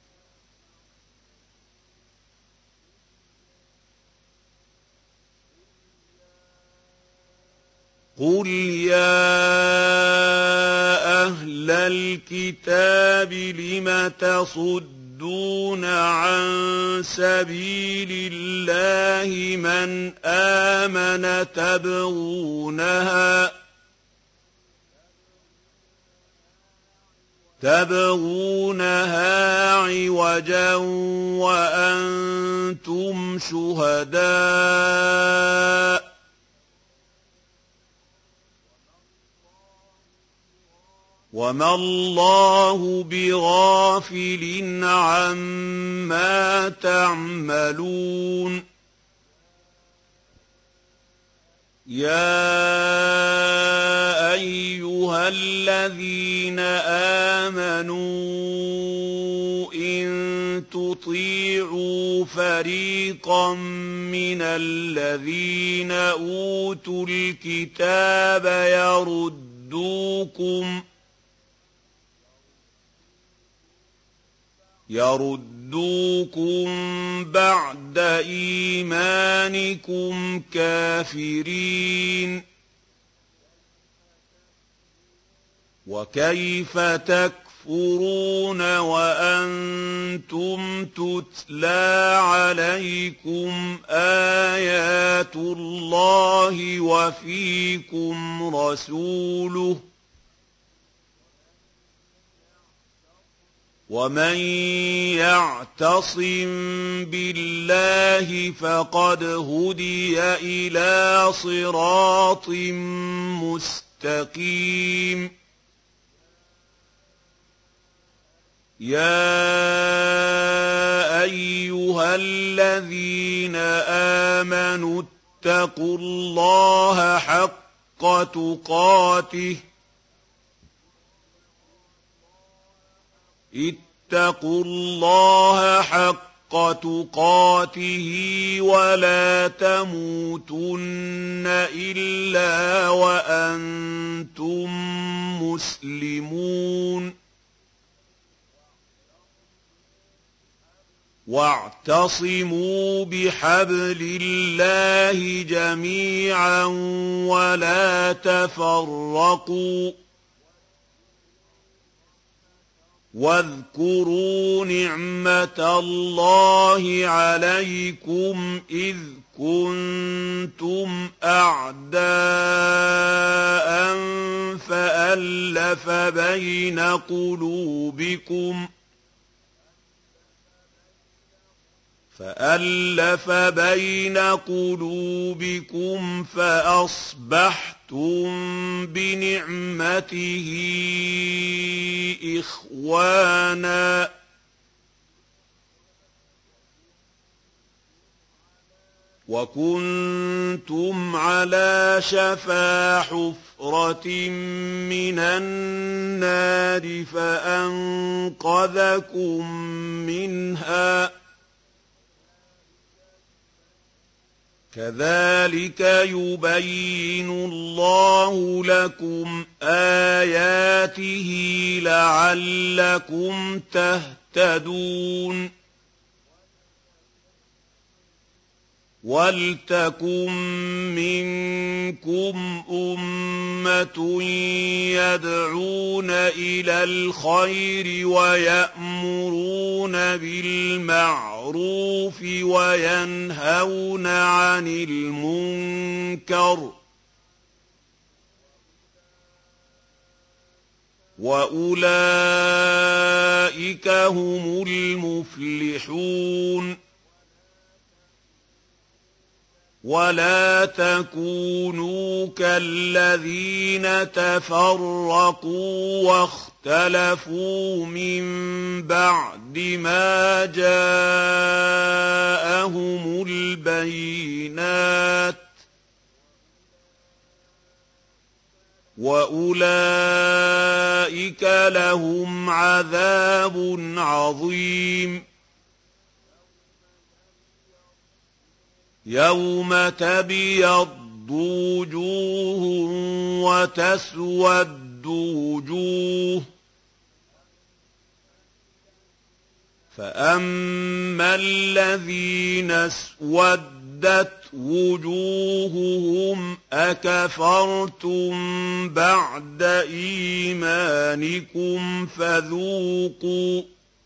قُلْ يَا أَهْلَ الْكِتَابِ لِمَ تَصُدُّونَ عَن سَبِيلِ اللَّهِ مَنْ آمَنَ تَبْغُونَهَا تَبْغُونَهَا عِوَجًا وَأَنتُمْ شُهَدَاءُ وَمَا اللَّهُ بِغَافِلٍ عَمَّا تَعْمَلُونَ يَا أَيُّهَا الَّذِينَ آمَنُوا إِن تُطِيعُوا فَرِيقًا مِّنَ الَّذِينَ أُوتُوا الْكِتَابَ يَرُدُّوكُمْ يَرُدُّوكُم بَعْدَ إِيمَانِكُمْ كَافِرِينَ وَكَيْفَ تَكْفُرُونَ وَأَنتُمْ تُتْلَىٰ عَلَيْكُمْ آيَاتُ اللَّهِ وَفِيكُمْ رَسُولُهُ وَمَن يَعْتَصِم بِاللَّهِ فَقَدْ هُدِيَ إِلَىٰ صِرَاطٍ مُّسْتَقِيمٍ يَا أَيُّهَا الَّذِينَ آمَنُوا اتَّقُوا اللَّهَ حَقَّ تُقَاتِهِ اتقوا الله حق تقاته ولا تموتن إلا وأنتم مسلمون واعتصموا بحبل الله جميعا ولا تفرقوا واذكروا نعمة الله عليكم إذ كنتم أعداء فألف بين قلوبكم فألف بين قلوبكم فأصبحتم بنعمته إخوانا وكنتم على شفا حفرة من النار فأنقذكم منها كذلك يبين الله لكم آياته لعلكم تهتدون وَلْتَكُن مِّنكُمْ أُمَّةٌ يَدْعُونَ إِلَى الْخَيْرِ وَيَأْمُرُونَ بِالْمَعْرُوفِ وَيَنْهَوْنَ عَنِ الْمُنكَرِ ۚ وَأُولَٰئِكَ هُمُ الْمُفْلِحُونَ وَلَا تَكُونُوا كَالَّذِينَ تَفَرَّقُوا وَاخْتَلَفُوا مِن بَعْدِ مَا جَاءَهُمُ الْبَيِّنَاتُ ۚ وَأُولَٰئِكَ لَهُمْ عَذَابٌ عَظِيمٌ يَوْمَ تَبْيَضُّ وُجُوهٌ وَتَسْوَدُّ وُجُوهٌ ۚ فَأَمَّا الَّذِينَ اسْوَدَّتْ وُجُوهُهُمْ أَكَفَرْتُم بَعْدَ إِيمَانِكُمْ فَذُوقُوا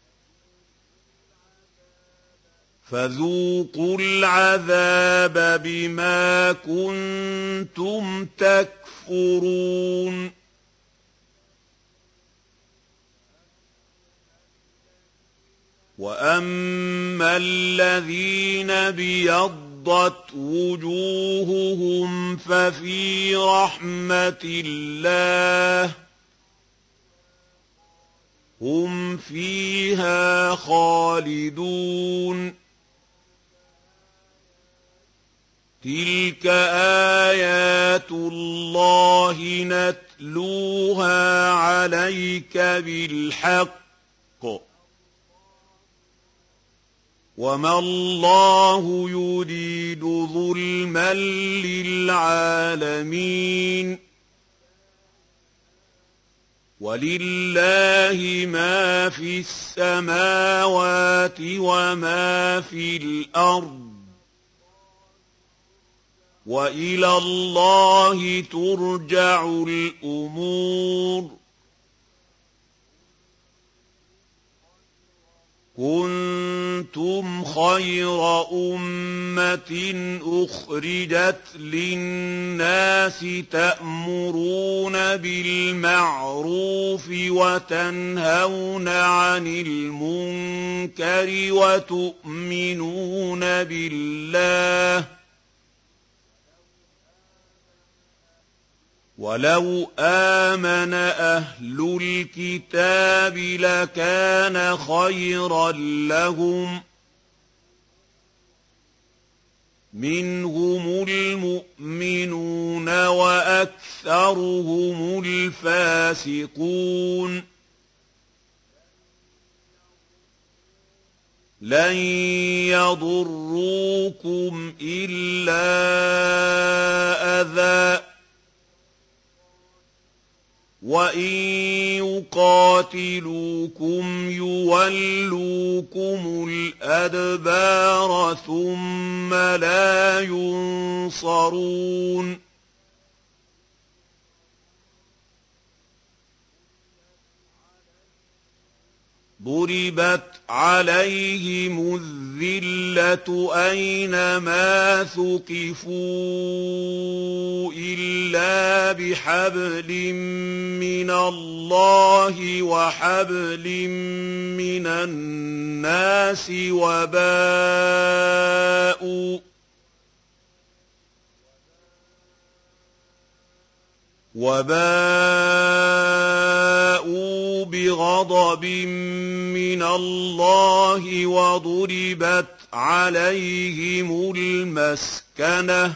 فَذُوقُوا الْعَذَابَ بِمَا كُنتُمْ تَكْفُرُونَ وَأَمَّا الَّذِينَ ابْيَضَّتْ وُجُوهُهُمْ فَفِي رَحْمَةِ اللَّهِ هُمْ فِيهَا خَالِدُونَ تِلْكَ آيَاتُ اللَّهِ نَتْلُوهَا عَلَيْكَ بِالْحَقِّ ۚ وَمَا اللَّهُ يُرِيدُ ظُلْمًا لِّلْعَالَمِينَ وَلِلَّهِ مَا فِي السَّمَاوَاتِ وَمَا فِي الْأَرْضِ ۚ وَإِلَى اللَّهِ تُرْجَعُ الْأُمُورُ كُنتُمْ خَيْرَ أُمَّةٍ أُخْرِجَتْ لِلنَّاسِ تَأْمُرُونَ بِالْمَعْرُوفِ وَتَنْهَوْنَ عَنِ الْمُنكَرِ وَتُؤْمِنُونَ بِاللَّهِ ۗ وَلَوْ آمَنَ أَهْلُ الْكِتَابِ لَكَانَ خَيْرًا لَّهُم ۚ مِّنْهُمُ الْمُؤْمِنُونَ وَأَكْثَرُهُمُ الْفَاسِقُونَ لَن يَضُرُّوكُمْ إِلَّا أَذًى ۖ وَإِن يُقَاتِلُوكُمْ يُوَلُّوكُمُ الْأَدْبَارَ ثُمَّ لَا يُنصَرُونَ ضُرِبَتْ عَلَيْهِمُ الذِّلَّةُ أَيْنَمَا ثُقِفُوا إِلَّا بِحَبْلٍ مِّنَ اللَّهِ وَحَبْلٍ مِّنَ النَّاسِ وَبَاءُوا وَبَاءُوا بِغَضَبٍ مِّنَ اللَّهِ وَضُرِبَتْ عَلَيْهِمُ الْمَسْكَنَةُ ۚ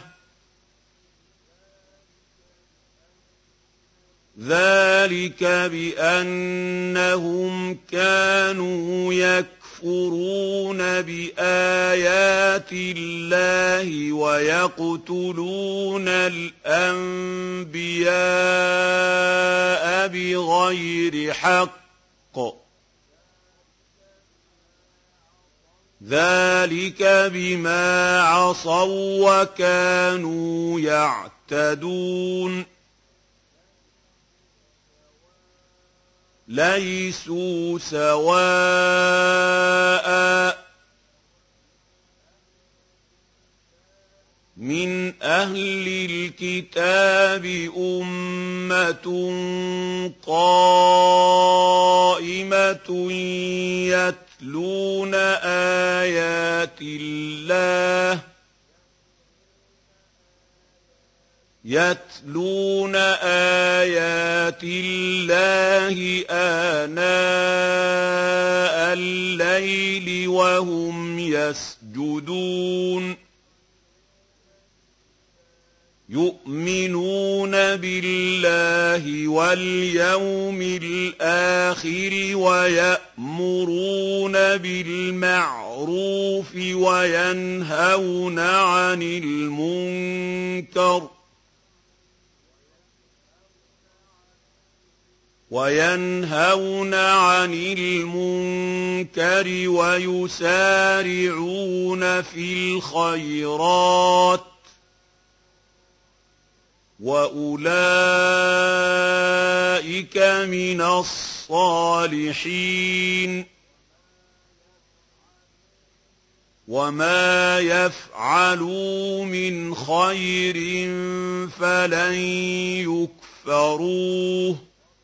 ذَٰلِكَ بِأَنَّهُمْ كَانُوا يَكْفُرُونَ بِآيَاتِ اللَّهِ وَيَقْتُلُونَ الْأَنبِيَاءَ بِغَيْرِ حَقٍّ ۚ ذَٰلِكَ بِمَا عَصَوا وَّكَانُوا يَعْتَدُونَ لَيْسُوا سَوَاءً ۗ مِّنْ أَهْلِ الْكِتَابِ أُمَّةٌ قَائِمَةٌ يَتْلُونَ آيَاتِ اللَّهِ يَتْلُونَ آيَاتِ اللَّهِ آنَاءَ اللَّيْلِ وَهُمْ يَسْجُدُونَ يُؤْمِنُونَ بِاللَّهِ وَالْيَوْمِ الْآخِرِ وَيَأْمُرُونَ بِالْمَعْرُوفِ بِالْمَعْرُوفِ وَيَنْهَوْنَ عَنِ الْمُنكَرِ وَيَنْهَوْنَ عَنِ الْمُنكَرِ وَيُسَارِعُونَ فِي الْخَيْرَاتِ وَأُولَئِكَ مِنَ الصَّالِحِينَ وَمَا يَفْعَلُوا مِنْ خَيْرٍ فَلَن يُكْفَرُوهُ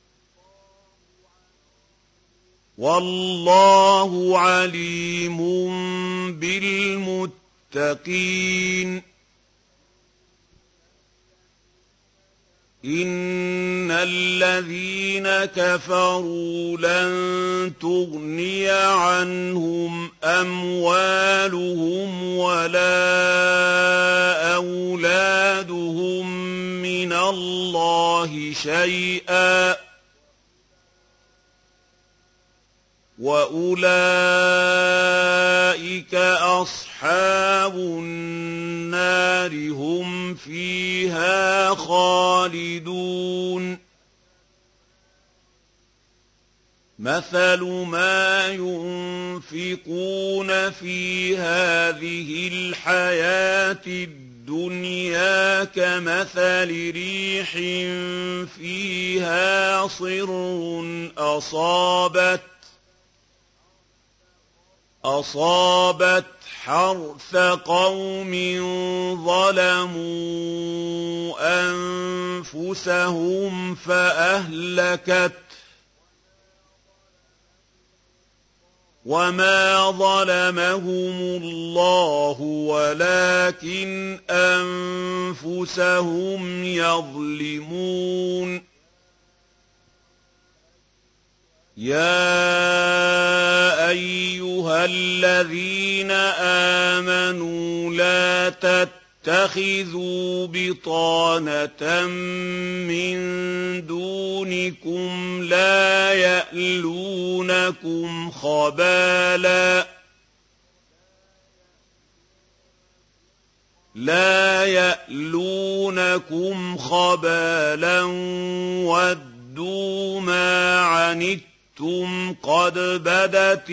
وَاللَّهُ عَلِيمٌ بِالْمُتَّقِينَ إِنَّ الَّذِينَ كَفَرُوا لَن تُغْنِيَ عَنْهُمْ أَمْوَالُهُمْ وَلَا أَوْلَادُهُم مِّنَ اللَّهِ شَيْئًا وَأُولَٰئِكَ أَصْحَابُ النَّارِ هُمْ فِيهَا خَالِدُونَ مَثَلُ مَا يُنفِقُونَ فِي هَٰذِهِ الْحَيَاةِ الدُّنْيَا كَمَثَلِ رِيحٍ فِيهَا صِرٌّ أَصَابَتْ أَصَابَتْ حَرْثَ قَوْمٍ ظَلَمُوا أَنفُسَهُمْ فَأَهْلَكَتْهُ وَمَا ظَلَمَهُمُ اللَّهُ وَلَٰكِنْ أَنفُسَهُمْ يَظْلِمُونَ يَا أَيُّهَا الَّذِينَ آمَنُوا لَا تَتَّخِذُوا بِطَانَةً مِّن دُونِكُمْ لَا يَأْلُونَكُمْ خَبَالًا لَا يَأْلُونَكُمْ خَبَالًا وَدُّوا مَا عَنِتُّمْ قَدْ بَدَتِ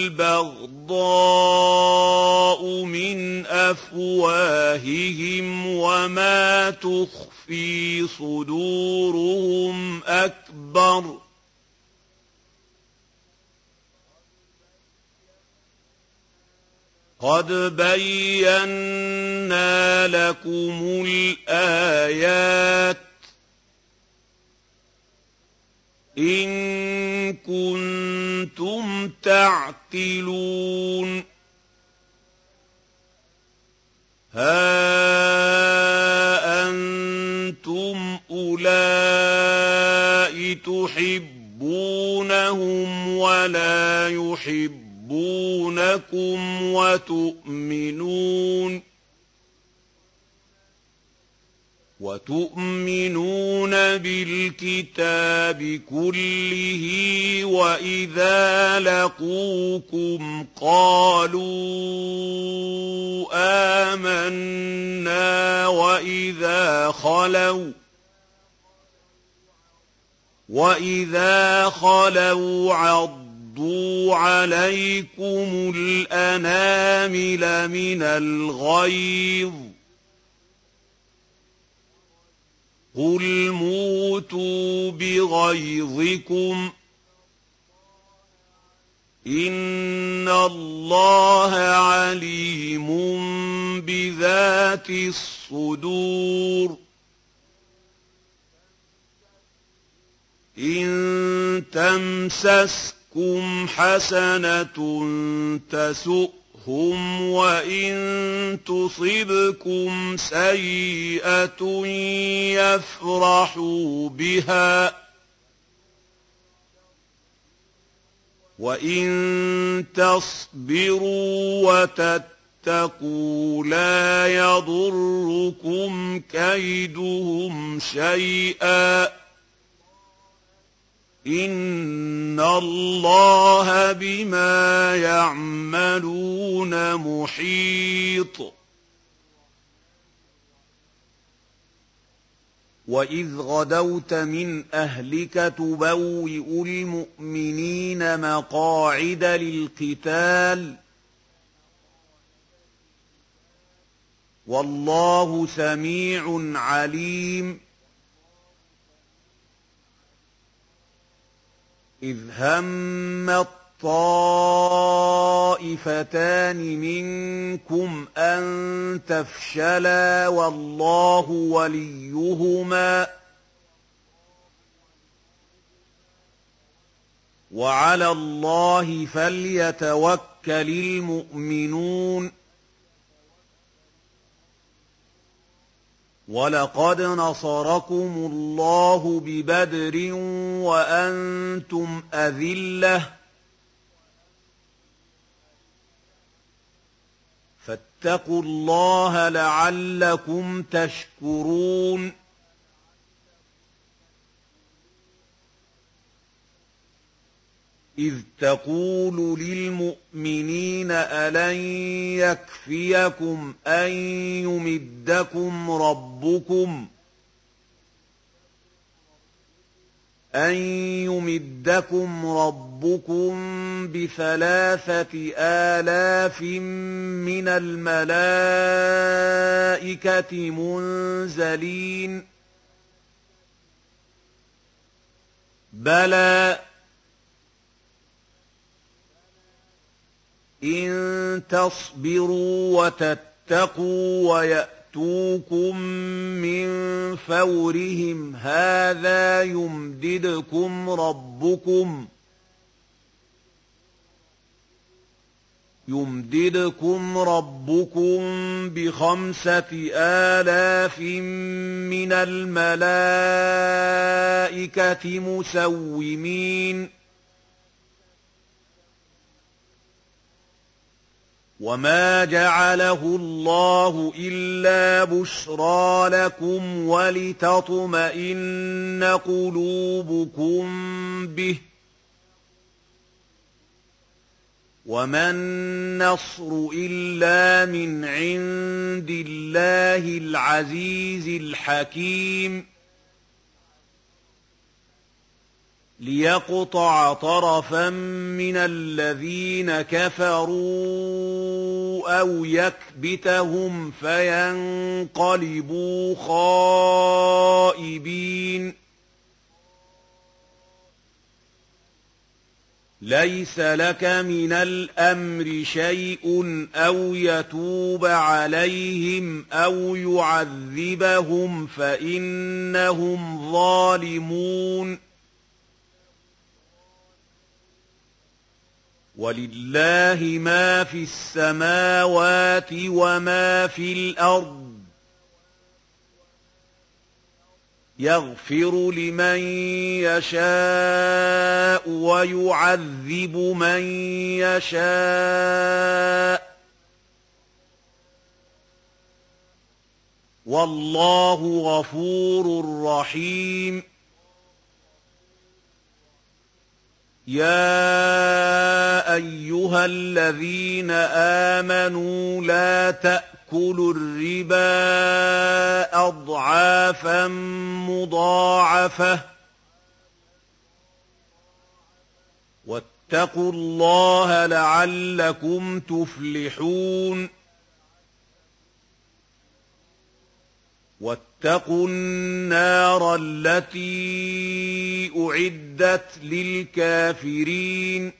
الْبَغْضَاءُ مِنْ أَفْوَاهِهِمْ وَمَا تُخْفِي صُدُورُهُمْ أَكْبَرُ قَدْ بَيَّنَّا لَكُمُ الْآيَاتِ إِن كُنتُمْ تَعْقِلُونَ هَا أَنتُمْ أُولَاءِ تُحِبُّونَهُمْ وَلَا يُحِبُّونَكُمْ وَتُؤْمِنُونَ وَتُؤْمِنُونَ بِالْكِتَابِ كُلِّهِ وَإِذَا لَقُوكُمْ قَالُوا آمَنَّا وَإِذَا خَلَوْا وَإِذَا خَلَوْا عَضُّوا عَلَيْكُمُ الْأَنَامِلَ مِنَ الْغَيْظِ قُلْ مُوتُوا بِغَيْظِكُمْ إِنَّ اللَّهَ عَلِيمٌ بِذَاتِ الصُّدُورِ إِن تَمْسَسْكُمْ حَسَنَةٌ تَسُؤْهُمْ وَإِن تُصِبْكُمْ سَيِّئَةٌ يَفْرَحُوا بِهَا وَإِن تَصْبِرُوا وَتَتَّقُوا لَا يَضُرُّكُمْ كَيْدُهُمْ شَيْئًا إِنَّ اللَّهَ بِمَا يَعْمَلُونَ مُحِيطٌ وَإِذْ غَدَوْتَ مِنْ أَهْلِكَ تُبَوِّئُ الْمُؤْمِنِينَ مَقَاعِدَ لِلْقِتَالِ وَاللَّهُ سَمِيعٌ عَلِيمٌ إِذْ هَمَّ الطَّائِفَتَانِ مِنكُمْ أَن تَفْشَلَا وَاللَّهُ وَلِيُّهُمَا وَعَلَى اللَّهِ فَلْيَتَوَكَّلِ الْمُؤْمِنُونَ وَلَقَدْ نَصَرَكُمُ اللَّهُ بِبَدْرٍ وَأَنتُمْ أَذِلَّةٌ فَاتَّقُوا اللَّهَ لَعَلَّكُمْ تَشْكُرُونَ إِذْ تَقُولُ لِلْمُؤْمِنِينَ أَلَنْ يَكْفِيَكُمْ أَنْ يُمِدَّكُمْ رَبُّكُمْ أَنْ يُمِدَّكُمْ رَبُّكُمْ بِثَلَاثَةِ آلَافٍ مِنَ الْمَلَائِكَةِ مُنْزَلِينَ بَلَى إِن تَصْبِرُوا وَتَتَّقُوا وَيَأْتُوكُم مِّن فَوْرِهِمْ هَٰذَا يُمْدِدْكُمْ رَبُّكُم يُمْدِدْكُمْ رَبُّكُم بِخَمْسَةِ آلَافٍ مِّنَ الْمَلَائِكَةِ مُسَوِّمِينَ وَمَا جَعَلَهُ اللَّهُ إِلَّا بُشْرَىٰ لَكُمْ وَلِتَطْمَئِنَّ قُلُوبُكُم بِهِ ۗ وَمَا النَّصْرُ إِلَّا مِنْ عِندِ اللَّهِ الْعَزِيزِ الْحَكِيمِ لِيَقْطَعَ طَرَفًا مِّنَ الَّذِينَ كَفَرُوا أَوْ يَكْبِتَهُمْ فَيَنقَلِبُوا خَائِبِينَ لَيْسَ لَكَ مِنَ الْأَمْرِ شَيْءٌ أَوْ يَتُوبَ عَلَيْهِمْ أَوْ يُعَذِّبَهُمْ فَإِنَّهُمْ ظَالِمُونَ وَلِلَّهِ مَا فِي السَّمَاوَاتِ وَمَا فِي الْأَرْضِ يَغْفِرُ لِمَن يَشَاءُ وَيُعَذِّبُ مَن يَشَاءُ وَاللَّهُ غَفُورٌ رَّحِيمٌ يَا أَيُّهَا الَّذِينَ آمَنُوا لَا تَأْكُلُوا الرِّبَا أَضْعَافًا مُّضَاعَفَةً وَاتَّقُوا اللَّهَ لَعَلَّكُمْ تُفْلِحُونَ وَاتَّقُوا النَّارَ الَّتِي أُعِدَّتْ لِلْكَافِرِينَ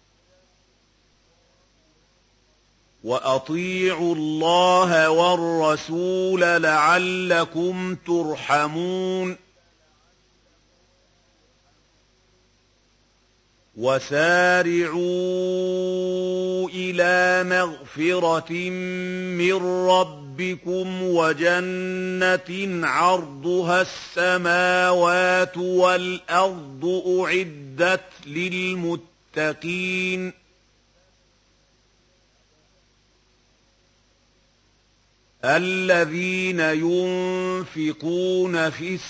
وَأَطِيعُوا اللَّهَ وَالرَّسُولَ لَعَلَّكُمْ تُرْحَمُونَ وَسَارِعُوا إِلَىٰ مَغْفِرَةٍ مِّن رَّبِّكُمْ وَجَنَّةٍ عَرْضُهَا السَّمَاوَاتُ وَالْأَرْضُ أُعِدَّتْ لِلْمُتَّقِينَ الذين ينفقون في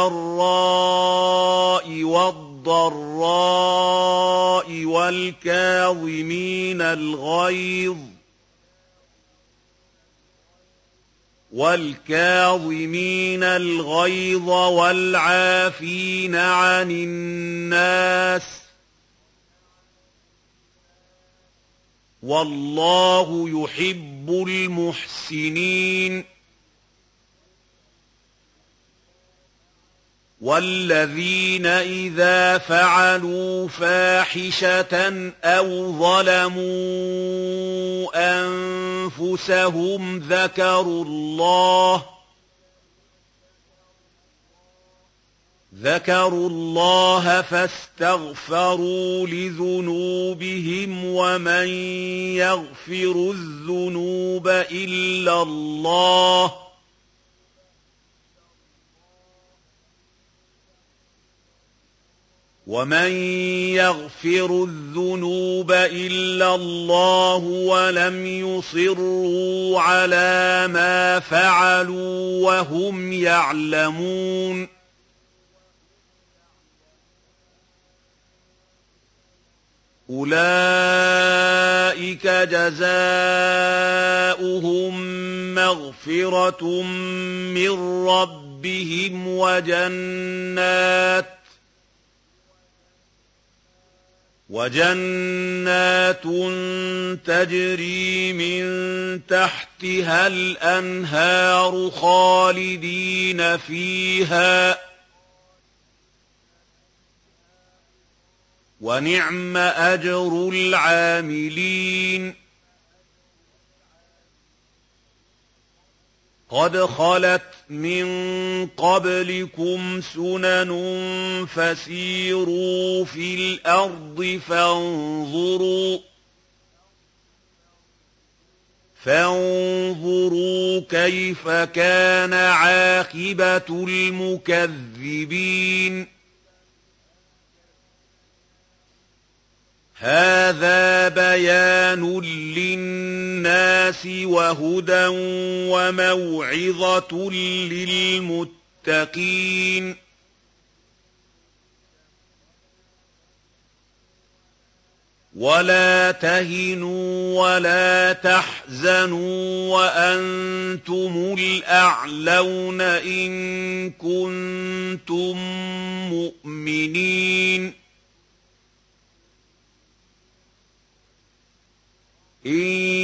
السراء والضراء والكاظمين الغيظ والكاظمين الغيظ والعافين عن الناس والله يحب المحسنين والذين إذا فعلوا فاحشة أو ظلموا أنفسهم ذكروا الله ذكروا الله فاستغفروا لذنوبهم ومن يغفر الذنوب إلا الله ومن يغفر الذنوب إلا الله ولم يصروا على ما فعلوا وهم يعلمون أولئك جزاؤهم مغفرة من ربهم وجنات وجنات تجري من تحتها الأنهار خالدين فيها ونعم أجر العاملين قد خلت من قبلكم سنن فسيروا في الأرض فانظروا فانظروا كيف كان عاقبة المكذبين هذا بيان للناس وهدى وموعظة للمتقين ولا تهنوا ولا تحزنوا وأنتم الأعلون إن كنتم مؤمنين إن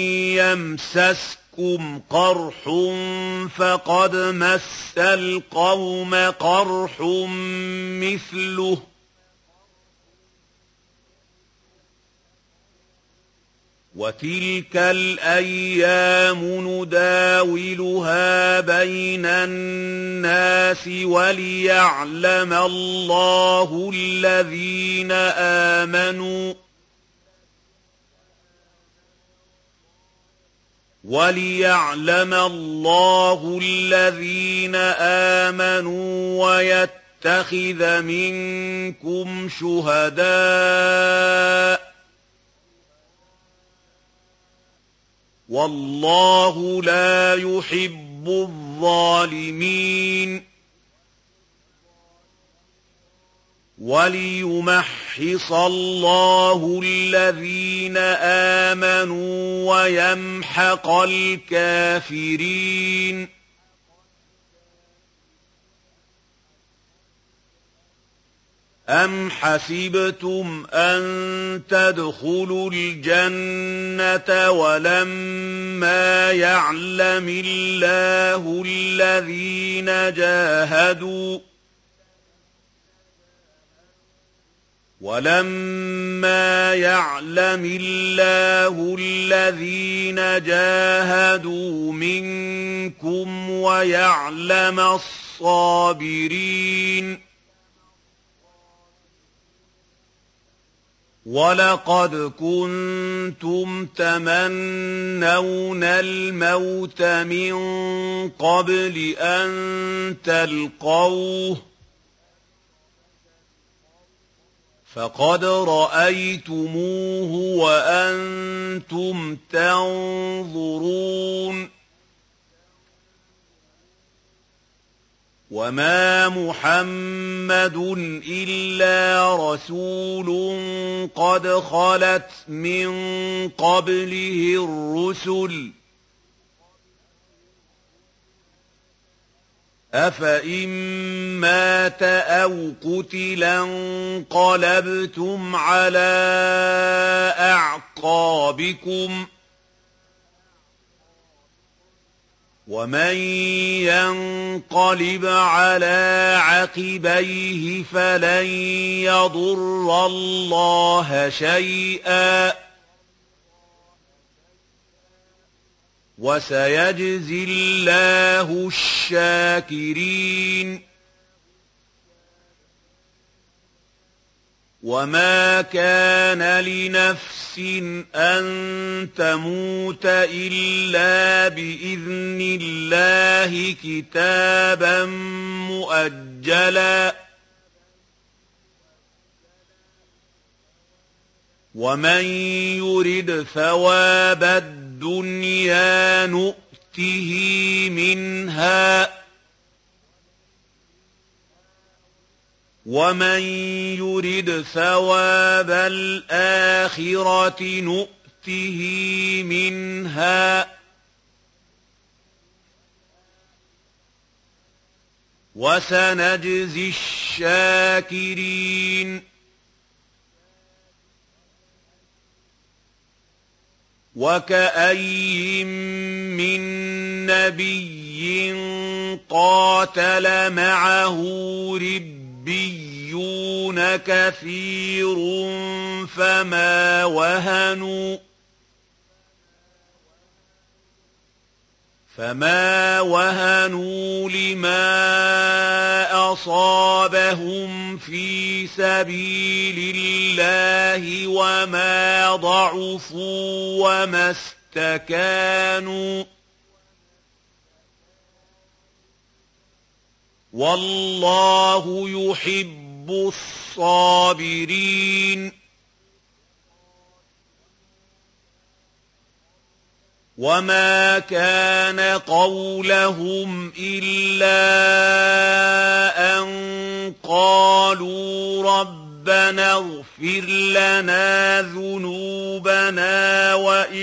يمسسكم قرح فقد مس القوم قرح مثله وتلك الأيام نداولها بين الناس وليعلم الله الذين آمنوا وليعلم الله الذين آمنوا ويتخذ منكم شهداء والله لا يحب الظالمين وليمحص الله الذين آمنوا ويمحق الكافرين أم حسبتم أن تدخلوا الجنة ولما يعلم الله الذين جاهدوا ولما يعلم الله الذين جاهدوا منكم ويعلم الصابرين ولقد كنتم تمنون الموت من قبل أن تلقوه فقد رأيتموه وأنتم تنظرون وما محمد إلا رسول قد خلت من قبله الرسل أفإن مات أو قتلا انقلبتم على أعقابكم ومن ينقلب على عقبيه فلن يضر الله شيئا وسيجزي الله الشاكرين وما كان لنفس أن تموت إلا بإذن الله كتابا مؤجلا ومن يرد ثواب الدنيا نؤته منها ومن يرد ثواب الآخرة نؤته منها وسنجزي الشاكرين وكأين من نبي قاتل معه ربيون كثير فما وهنوا فما وهنوا لما أصابهم في سبيل الله وما ضعفوا وما استكانوا والله يحب الصابرين وما كان قولهم إلا أن قالوا ربنا اغفر لنا ذنوبنا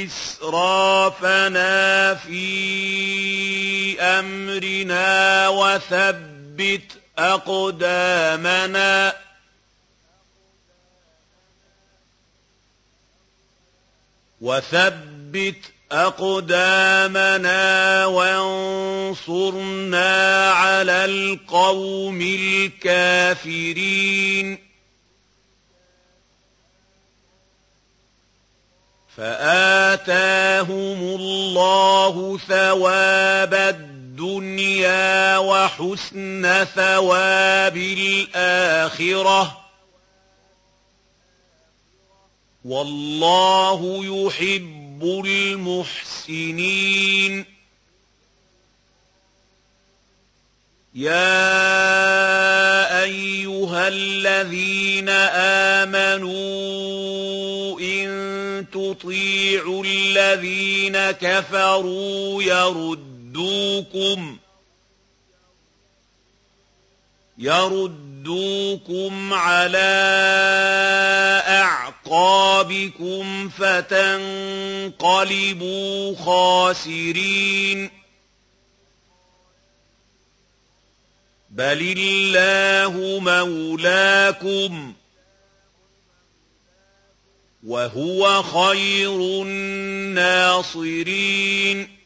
وإسرافنا في أمرنا وثبت أقدامنا وثبت أقدامنا وانصرنا على القوم الكافرين فآتاهم الله ثواب الدنيا وحسن ثواب الآخرة والله يحب المحسنين يا أيها الذين آمنوا إن تطيعوا الذين كفروا يردوكم يردوكم على أعقابكم فتنقلبوا خاسرين بل الله مولاكم وهو خير الناصرين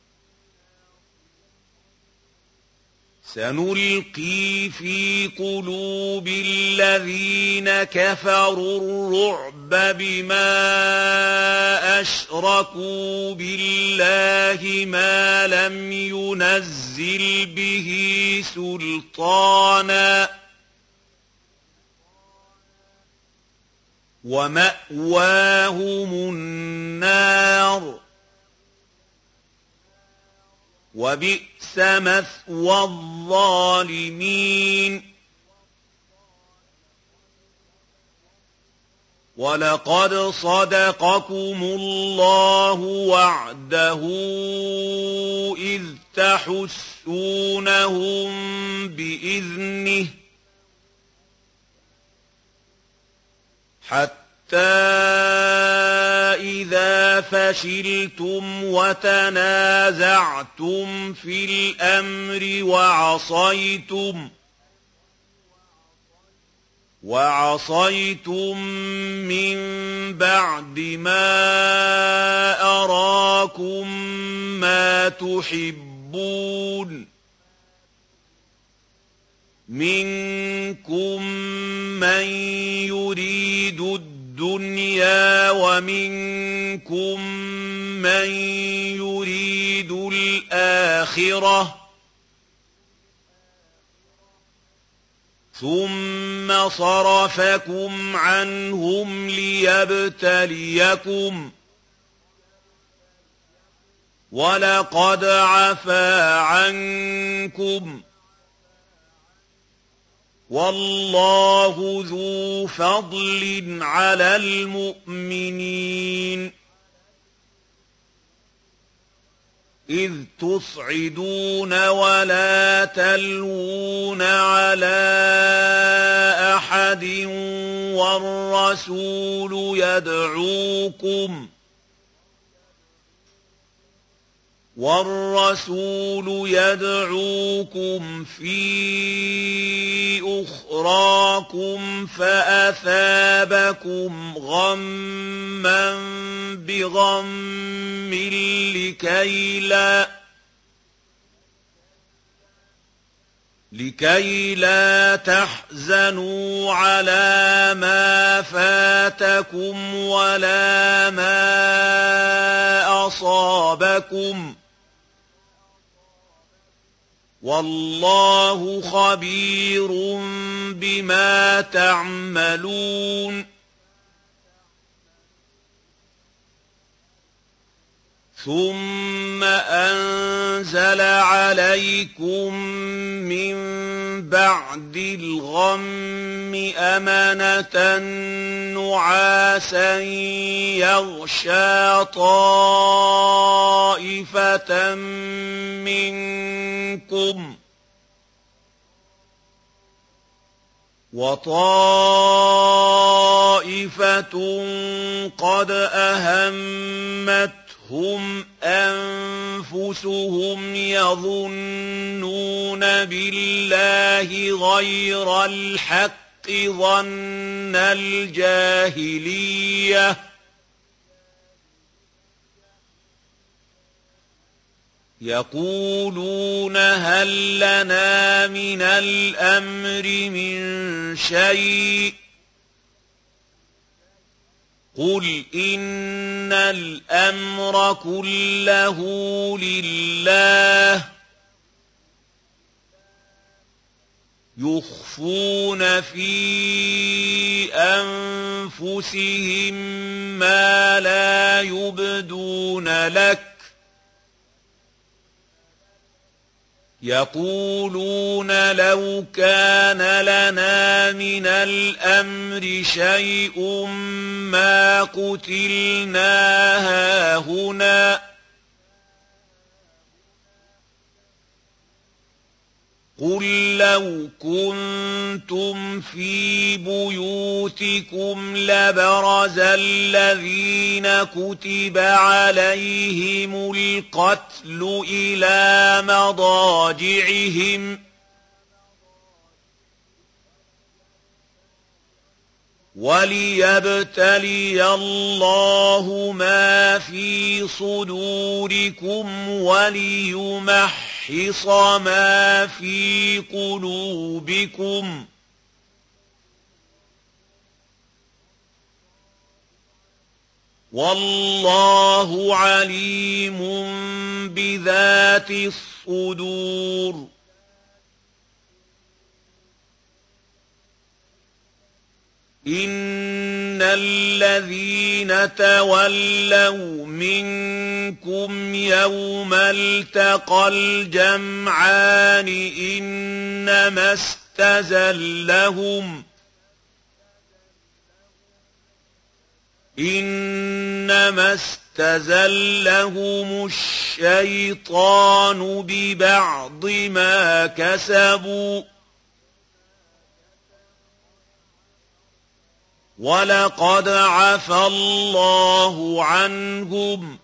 سنلقي في قلوب الذين كفروا الرعب بما أشركوا بالله ما لم ينزل به سلطانا ومأواهم النار وبئس مثوى الظالمين ولقد صدقكم الله وعده إذ تحسونهم إِذَا فَشِلْتُمْ وَتَنَازَعْتُمْ فِي الْأَمْرِ وَعَصَيْتُمْ وَعَصَيْتُم مِّن بَعْدِ مَا أَرَاكُم مَّا تُحِبُّونَ مِنكُم مَّن يُرِيدُ الدُّنْيَا وَمِنكُم مَّن يُرِيدُ الْآخِرَةَ ثُمَّ صَرَفَكُمْ عَنْهُمْ لِيَبْتَلِيَكُمْ وَلَقَدْ عَفَا عَنكُمْ وَاللَّهُ ذُو فَضْلٍ عَلَى الْمُؤْمِنِينَ إِذْ تُصْعِدُونَ وَلَا تَلْوُونَ عَلَىٰ أَحَدٍ وَالرَّسُولُ يَدْعُوكُمْ وَالرَّسُولُ يَدْعُوكُمْ فِي أُخْرَاكُمْ فَأَثَابَكُمْ غَمًّا بِغَمٍّ لِكَيْ لَا لِكَيْ لَا تَحْزَنُوا عَلَىٰ مَا فَاتَكُمْ وَلَا مَا أَصَابَكُمْ وَاللَّهُ خَبِيرٌ بِمَا تَعْمَلُونَ ثُمَّ أَنزَلَ عَلَيْكُم مِّن بَعْدِ الْغَمِّ أَمَنَةً نُّعَاسًا يَغْشَىٰ طَائِفَةً مِّنكُمْ وَطَائِفَةٌ قَدْ أَهَمَّتْهُمْ أَنفُسُهُمْ يَظُنُّونَ بِاللَّهِ غَيْرَ الْحَقِّ ظَنَّ الْجَاهِلِيَّةِ يَقُولُونَ هَل لَّنَا مِنَ الْأَمْرِ مِن شَيْءٍ قُلْ إِنَّ الْأَمْرَ كُلَّهُ لِلَّهِ يُخْفُونَ فِي أَنفُسِهِم مَّا لَا يُبْدُونَ لَكَ يَقُولُونَ لَوْ كَانَ لَنَا مِنَ الْأَمْرِ شَيْءٌ مَّا قُتِلْنَا هَاهُنَا قُل لَّوْ كُنتُمْ فِي بُيُوتِكُمْ لَبَرَزَ الَّذِينَ كُتِبَ عَلَيْهِمُ الْقَتْلُ إِلَىٰ مَضَاجِعِهِمْ وَلِيَبْتَلِيَ اللَّهُ مَا فِي صُدُورِكُمْ وَلِيُمَحِّصَ مَا فِي قُلُوبِكُمْ وَاللَّهُ عَلِيمٌ بِذَاتِ الصُّدُورِ إِنَّ الَّذِينَ تَوَلَّوْا مِنكُمْ يَوْمَ الْتَقَى الْجَمْعَانِ إِنَّمَا اسْتَزَلَّهُمْ إِنَّمَا اسْتَزَلَّهُمُ الشَّيْطَانُ بِبَعْضِ مَا كَسَبُوا وَلَقَدْ عَفَا اللَّهُ عَنْهُمْ ۗ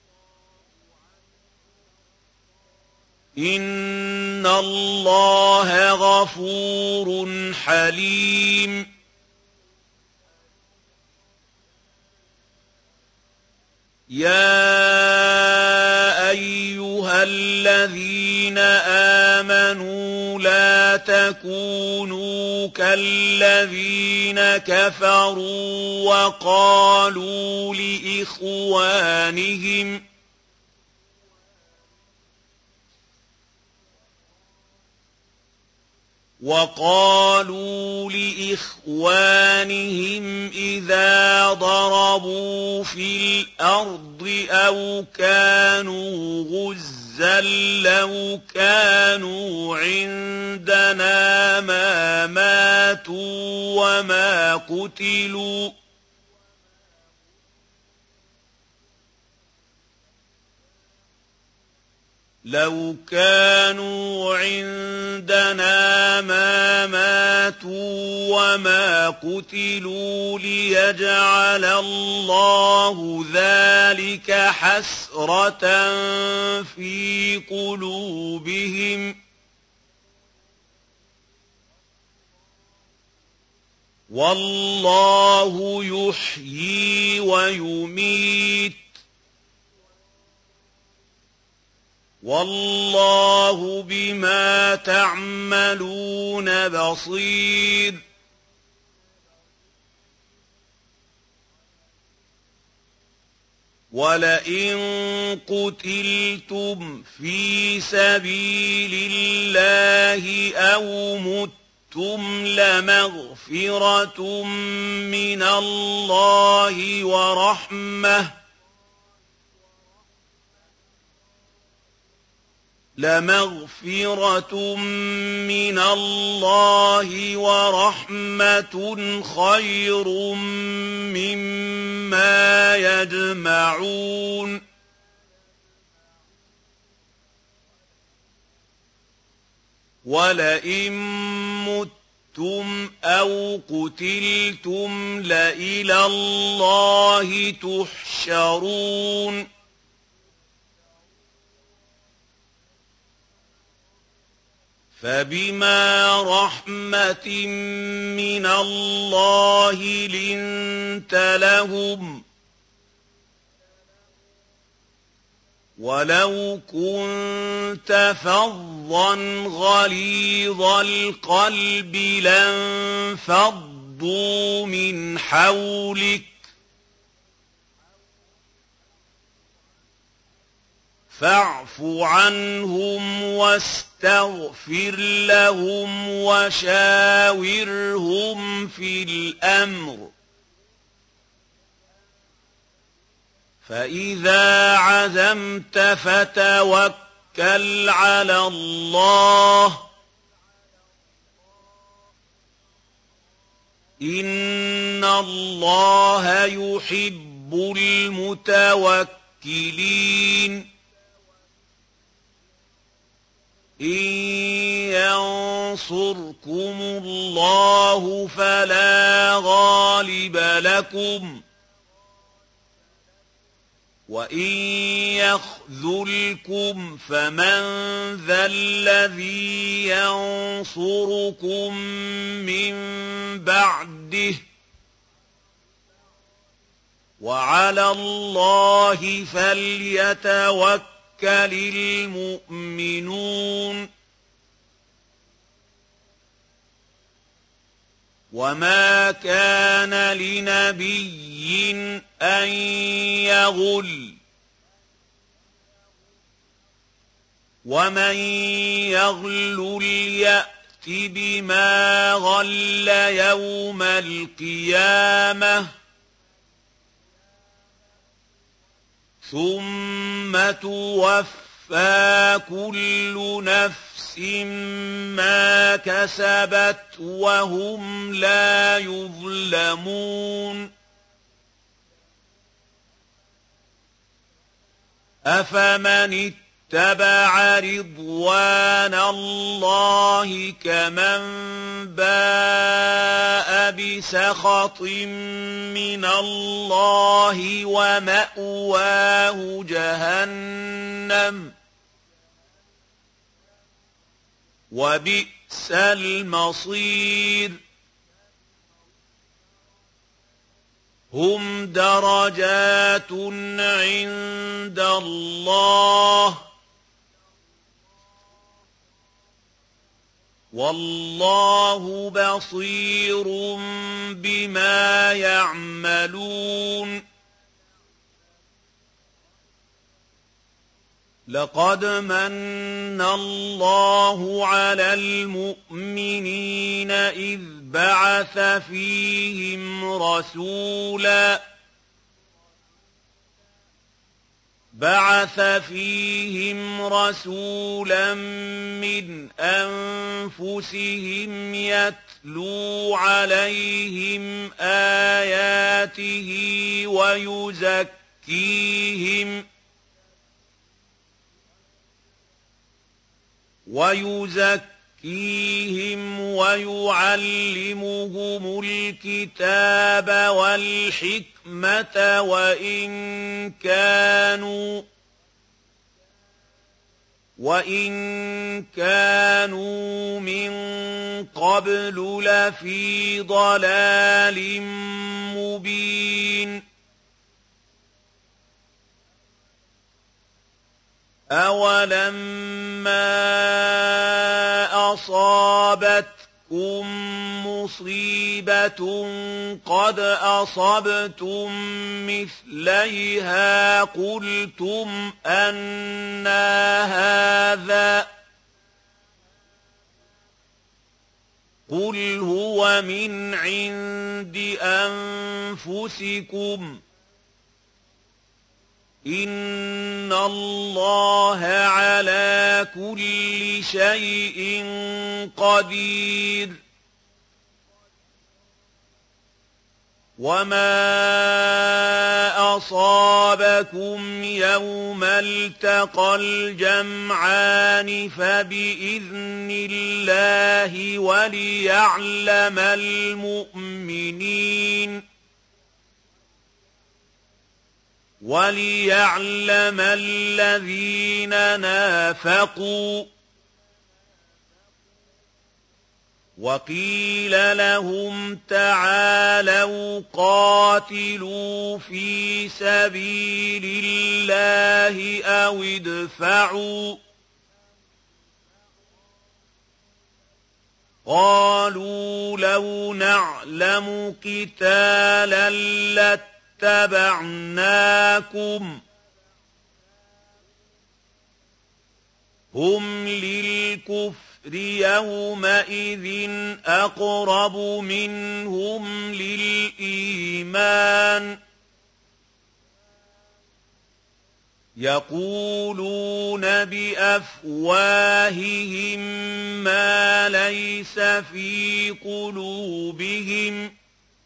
إِنَّ اللَّهَ غَفُورٌ حَلِيمٌ. يَا أَيُّهَا الَّذِينَ آمَنُوا لَا تَكُونُوا كَالَّذِينَ كَفَرُوا وَقَالُوا لِإِخْوَانِهِمْ وَقَالُوا لِإِخْوَانِهِمْ إِذَا ضَرَبُوا فِي الْأَرْضِ أَوْ كَانُوا غُزًّى لَّوْ كَانُوا عِندَنَا مَا مَاتُوا وَمَا قُتِلُوا لَوْ كَانُوا عِندَنَا مَا مَاتُوا وَمَا قُتِلُوا لِيَجْعَلَ اللَّهُ ذَلِكَ حَسْرَةً فِي قُلُوبِهِمْ ۗ وَاللَّهُ يُحْيِي وَيُمِيتُ، وَاللَّهُ بِمَا تَعْمَلُونَ بَصِيرٌ. وَلَئِن قُتِلْتُمْ فِي سَبِيلِ اللَّهِ أَوْ مُتُّمْ لَمَغْفِرَةٌ مِّنَ اللَّهِ وَرَحْمَةٌ لَمَغْفِرَةٌ مِّنَ اللَّهِ وَرَحْمَةٌ خَيْرٌ مِّمَّا يَجْمَعُونَ. وَلَئِن مُّتُّمْ أَوْ قُتِلْتُمْ لَإِلَى اللَّهِ تُحْشَرُونَ. فَبِمَا رَحْمَةٍ مِّنَ اللَّهِ لِنتَ لَهُمْ ۖ وَلَوْ كُنتَ فَظًّا غَلِيظَ الْقَلْبِ لَانفَضُّوا مِنْ حَوْلِكَ فَاعْفُ عَنْهُمْ وَاسْتَغْفِرْ لَهُمْ وَشَاوِرْهُمْ فِي الْأَمْرِ، فَإِذَا عَزَمْتَ فَتَوَكَّلْ عَلَى اللَّهِ ۚ إِنَّ اللَّهَ يُحِبُّ الْمُتَوَكِّلِينَ. إِن يَنصُرْكُمُ اللَّهُ فَلَا غَالِبَ لَكُمْ ۖ وَإِن يَخْذُلْكُمْ فَمَن ذَا الَّذِي يَنصُرُكُم مِّن بَعْدِهِ ۗ وَعَلَى اللَّهِ فَلْيَتَوَكَّلِ الْمُؤْمِنُونَ. وَمَا كَانَ لِنَبِيٍّ أَن يَغُلَّ ۚ وَمَن يَغْلُلْ يَأْتِ بِمَا غَلَّ يَوْمَ الْقِيَامَةِ ۚ ثُمَّ تُوَفَّىٰ كُلُّ نَفْسٍ مَّا كَسَبَتْ وَهُمْ لَا يُظْلَمُونَ. أَفَمَنِ اتَّبَعَ رِضْوَانَ اللَّهِ كَمَن بَاءَ بِسَخَطٍ مِّنَ اللَّهِ وَمَأْوَاهُ جَهَنَّمُ ۖ وَبِئْسَ الْمَصِيرُ. هُمْ دَرَجَاتٌ عِندَ اللَّهِ ۗ وَاللَّهُ بَصِيرٌ بِمَا يَعْمَلُونَ. لَقَدْ مَنَّ اللَّهُ عَلَى الْمُؤْمِنِينَ إِذْ بَعَثَ فِيهِمْ رَسُولًا بَعَثَ فِيهِمْ رَسُولًا مِّنْ أَنفُسِهِمْ يَتْلُو عَلَيْهِمْ آيَاتِهِ وَيُزَكِّيهِمْ وَيُزَكِّيهِمْ وَيُعَلِّمُهُمُ الْكِتَابَ وَالْحِكْمَةَ وَإِن كَانُوا وَإِن كَانُوا مِن قَبْلُ لَفِي ضَلَالٍ مُّبِينٍ. أَوَلَمَّا أَصَابَتْكُم مُّصِيبَةٌ قَدْ أَصَبْتُم مِّثْلَيْهَا قُلْتُمْ أَنَّىٰ هَٰذَا ۖ قُلْ هُوَ مِنْ عِندِ أَنفُسِكُمْ ۗ إِنَّ اللَّهَ عَلَىٰ كُلِّ شَيْءٍ قَدِيرٌ. وَمَا أَصَابَكُمْ يَوْمَ الْتَقَى الْجَمْعَانِ فَبِإِذْنِ اللَّهِ وَلِيَعْلَمَ الْمُؤْمِنِينَ وَلِيَعْلَمَ الَّذِينَ نَافَقُوا. وَقِيلَ لَهُمْ تَعَالَوْا قَاتِلُوا فِي سَبِيلِ اللَّهِ أَوِ ادْفَعُوا ۖ قَالُوا لَوْ نَعْلَمُ قِتَالًا لَّاتَّبَعْنَاكُمْ ۗ هُمْ لِلْكُفْرِ يَوْمَئِذٍ أَقْرَبُ مِنْهُمْ لِلْإِيمَانِ. يَقُولُونَ بِأَفْوَاهِهِم مَّا لَيْسَ فِي قُلُوبِهِمْ ۗ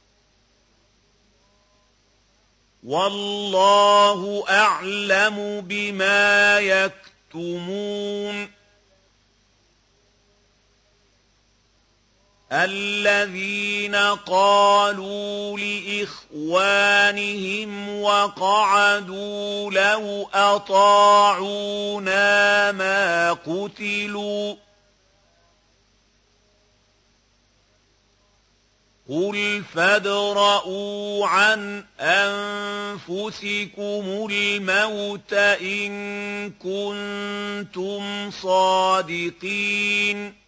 وَاللَّهُ أَعْلَمُ بِمَا يَكْتُمُونَ. الَّذِينَ قَالُوا لِإِخْوَانِهِمْ وَقَعَدُوا لَوْ أَطَاعُونَا مَا قُتِلُوا ۗ قُلْ فَادْرَءُوا عَنْ أَنفُسِكُمُ الْمَوْتَ إِن كُنتُمْ صَادِقِينَ.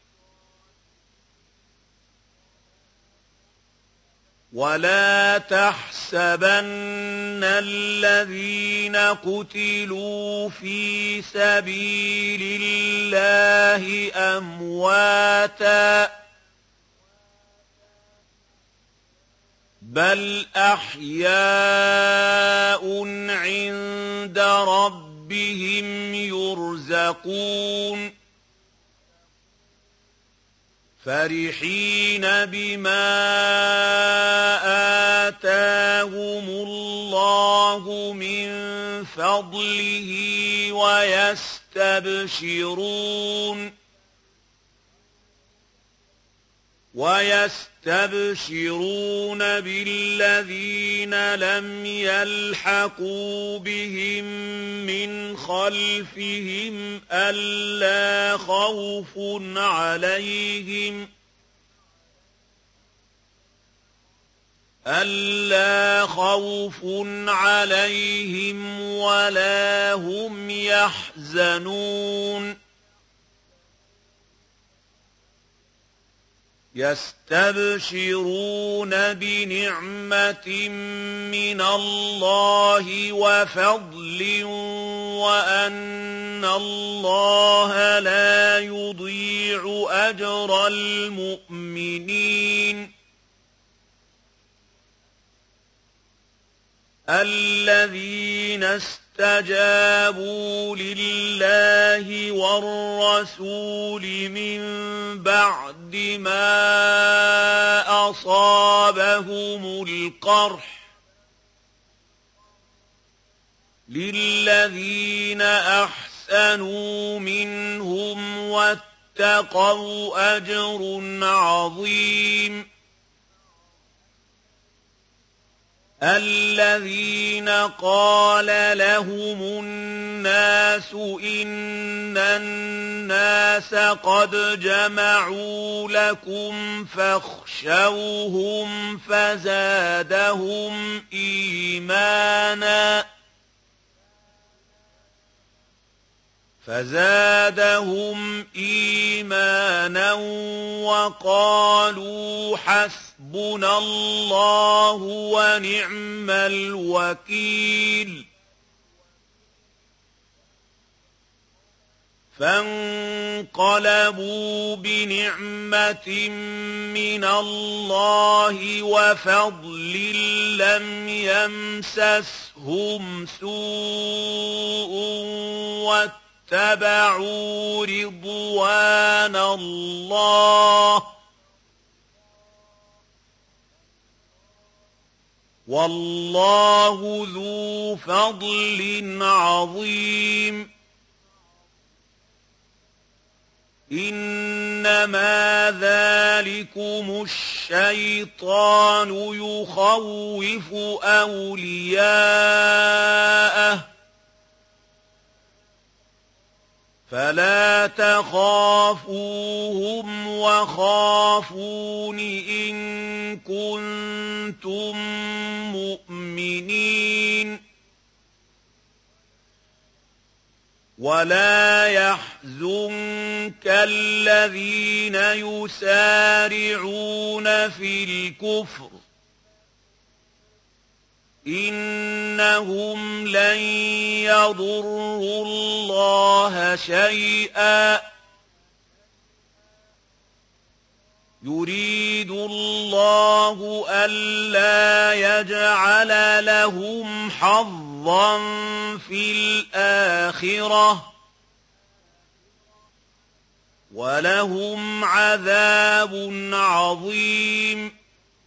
وَلَا تَحْسَبَنَّ الَّذِينَ قُتِلُوا فِي سَبِيلِ اللَّهِ أَمْوَاتًا ۚ بَلْ أَحْيَاءٌ عِندَ رَبِّهِمْ يُرْزَقُونَ فَرِحِينَ بِمَا آتَاهُمُ اللَّهُ مِن فَضْلِهِ وَيَسْتَبْشِرُونَ ويستبشرون ويستبشرون بالذين لم يلحقوا بهم من خلفهم ألا خوف عليهم ألا خوف عليهم ولا هم يحزنون يستبشرون بنعمة من الله وفضل وأن الله لا يضيع أجر المؤمنين الذين استجابوا لله والرسول من بعد ما أصابهم القرح للذين أحسنوا منهم واتقوا أجر عظيم الذين قال لهم الناس إن الناس قد جمعوا لكم فاخشوهم فزادهم إيمانا فزادهم إيمانا وقالوا حسبنا الله ونعم الوكيل فانقلبوا بنعمة من الله وفضل لم يمسسهم سوء واتبعوا رضوان الله والله ذو فضل عظيم إنما ذلكم الشيطان يخوف أولياءه فلا تخافوهم وخافون إن كنتم مؤمنين ولا يحزنك الذين يسارعون في الكفر إنهم لن يضروا الله شيئا يريد الله ألا يجعل لهم حظا في الآخرة ولهم عذاب عظيم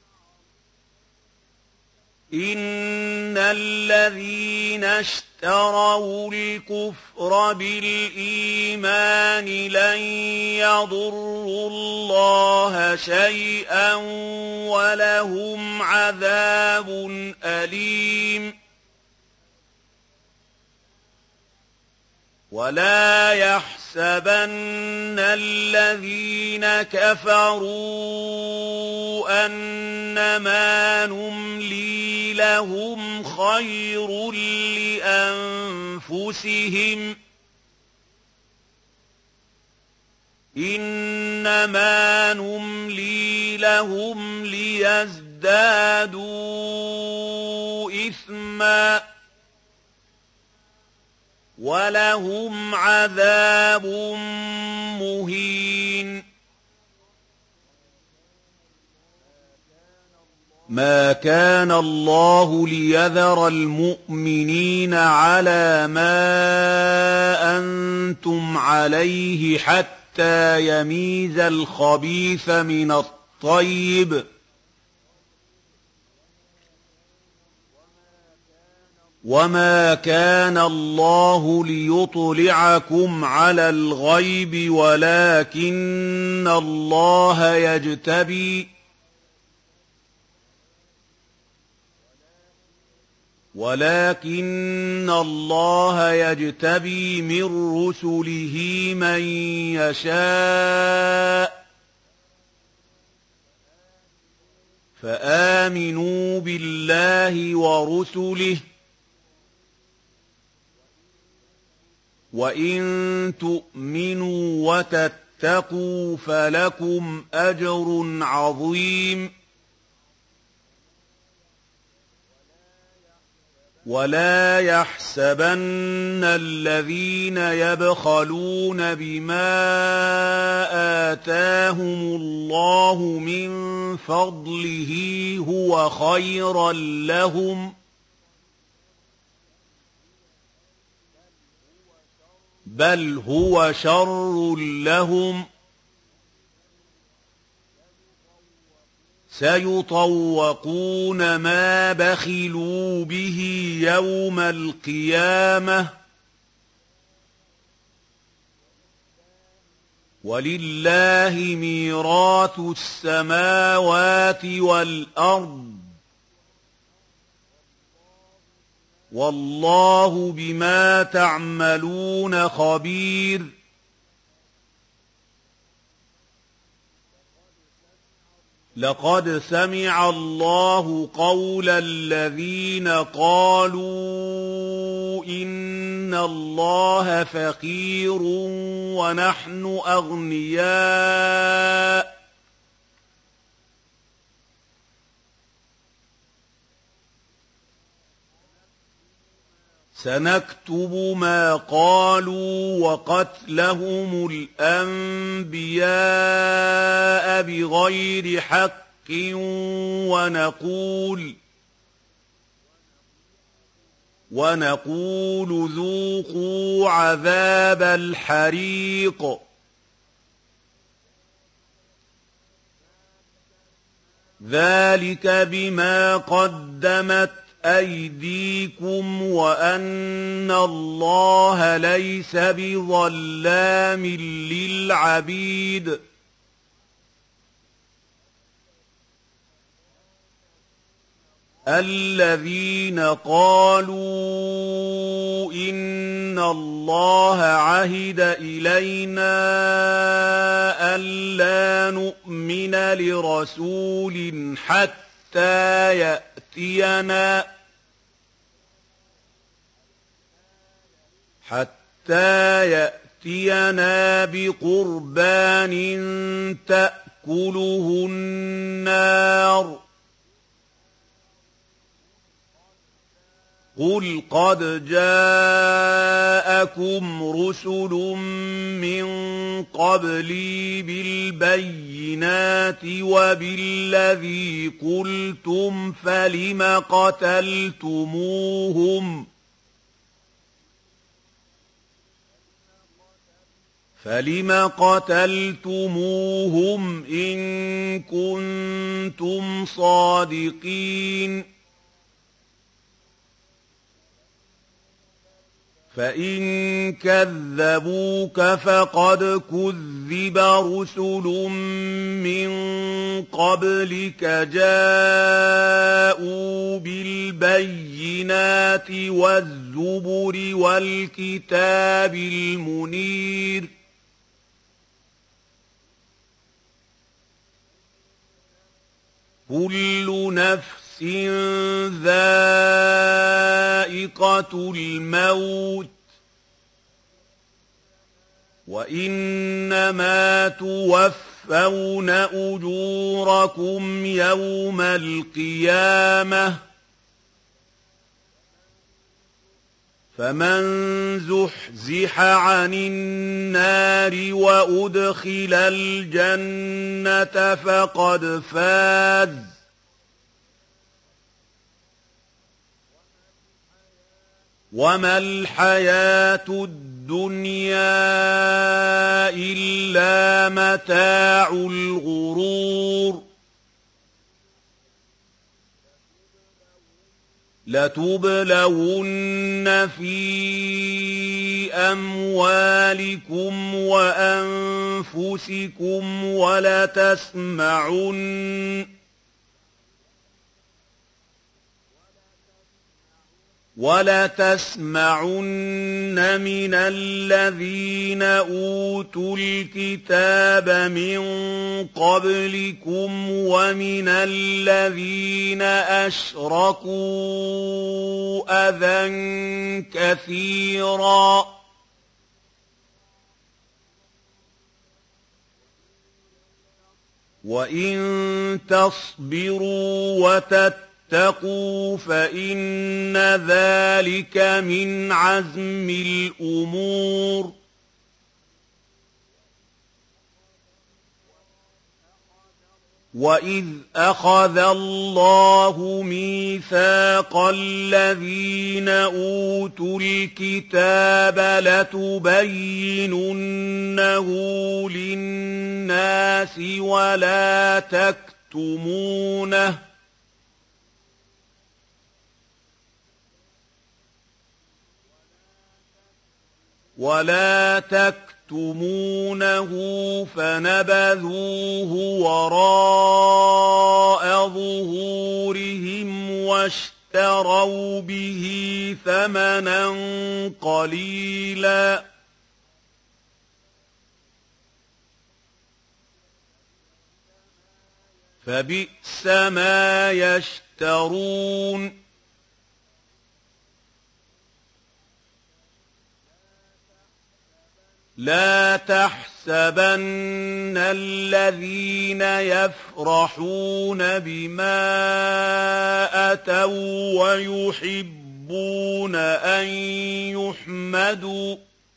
إن الذين اشتروا الكفر بالإيمان لن يضروا الله شيئا ولهم عذاب أليم ولا يحسبن الذين كفروا أنما نملي لهم خير لأنفسهم إنما نملي لهم ليزدادوا إثما ولهم عذاب مهين ما كان الله ليذر المؤمنين على ما أنتم عليه حتى يميز الخبيث من الطيب وَمَا كَانَ اللَّهُ لِيُطْلِعَكُمْ عَلَى الْغَيْبِ وَلَٰكِنَّ اللَّهَ يَجْتَبِي وَلَٰكِنَّ اللَّهَ يَجْتَبِي مِن رُّسُلِهِ مَن يَشَاءُ ۖ فَآمِنُوا بِاللَّهِ وَرُسُلِهِ ۚ وَإِن تُؤْمِنُوا وَتَتَّقُوا فَلَكُمْ أَجْرٌ عَظِيمٌ وَلَا يَحْسَبَنَّ الَّذِينَ يَبْخَلُونَ بِمَا آتَاهُمُ اللَّهُ مِن فَضْلِهِ هُوَ خَيْرًا لَّهُم ۖ بَلْ هُوَ شَرٌّ لَّهُمْ ۖ سَيُطَوَّقُونَ مَا بَخِلُوا بِهِ يَوْمَ الْقِيَامَةِ ۗ وَلِلَّهِ مِيرَاثُ السَّمَاوَاتِ وَالْأَرْضِ ۗ وَاللَّهُ بِمَا تَعْمَلُونَ خَبِيرٌ لَّقَدْ سَمِعَ اللَّهُ قَوْلَ الَّذِينَ قَالُوا إِنَّ اللَّهَ فَقِيرٌ وَنَحْنُ أَغْنِيَاءُ سَنَكْتُبُ مَا قَالُوا وَقَتْلَهُمُ الْأَنبِيَاءَ بِغَيْرِ حَقٍّ وَنَقُولُ وَنَقُولُ ذُوقُوا عَذَابَ الْحَرِيقِ ذَٰلِكَ بِمَا قَدَّمَتْ أَيْدِيكُمْ وَأَنَّ اللَّهَ لَيْسَ بِظَلَّامٍ لِّلْعَبِيدِ الَّذِينَ قَالُوا إِنَّ اللَّهَ عَهِدَ إِلَيْنَا أَلَّا نُؤْمِنَ لِرَسُولٍ حَتَّىٰ يَأْتِيَنَا حَتَّىٰ يَأْتِيَنَا بِقُرْبَانٍ تَأْكُلُهُ النَّارُ ۗ قُلْ قَدْ جَاءَكُمْ رُسُلٌ مِّن قَبْلِي بِالْبَيِّنَاتِ وَبِالَّذِي قُلْتُمْ فَلِمَ قَتَلْتُمُوهُمْ فَلِمَ قَتَلْتُمُوهُمْ إِن كُنتُمْ صَادِقِينَ فَإِن كَذَّبُوكَ فَقَدْ كُذِّبَ رُسُلٌ مِّن قَبْلِكَ جَاءُوا بِالْبَيِّنَاتِ وَالزُّبُرِ وَالْكِتَابِ الْمُنِيرِ كُلُّ نَفْسٍ ذَائِقَةُ الْمَوْتِ ۖ وَإِنَّمَا تُوَفَّوْنَ أُجُورَكُمْ يَوْمَ الْقِيَامَةِ ۖ فَمَن زُحْزِحَ عَنِ النَّارِ وَأُدْخِلَ الْجَنَّةَ فَقَدْ فَازَ ۗ وَمَا الْحَيَاةُ الدُّنْيَا إِلَّا مَتَاعُ الْغُرُورِ لَتُبْلَوُنَّ فِي أَمْوَالِكُمْ وَأَنفُسِكُمْ وَلَتَسْمَعُنَّ وَلَتَسْمَعُنَّ مِنَ الَّذِينَ أُوتُوا الْكِتَابَ مِن قَبْلِكُمْ وَمِنَ الَّذِينَ أَشْرَكُوا أَذًى كَثِيرًا ۚ وَإِن تَصْبِرُوا وَتَتَّقُوا فَإِنَّ ذَٰلِكَ مِنْ عَزْمِ الْأُمُورِ. وَإِذْ أَخَذَ اللَّهُ مِيثَاقَ الَّذِينَ أُوتُوا الْكِتَابَ لَتُبَيِّنُنَّهُ لِلنَّاسِ وَلَا تَكْتُمُونَهُ وَلَا تَكْتُمُونَهُ فَنَبَذُوهُ وَرَاءَ ظُهُورِهِمْ وَاشْتَرَوْا بِهِ ثَمَنًا قَلِيلًا ۖ فَبِئْسَ مَا يَشْتَرُونَ. لَا تَحْسَبَنَّ الَّذِينَ يَفْرَحُونَ بِمَا أَتَوا وَّيُحِبُّونَ أَن يُحْمَدُوا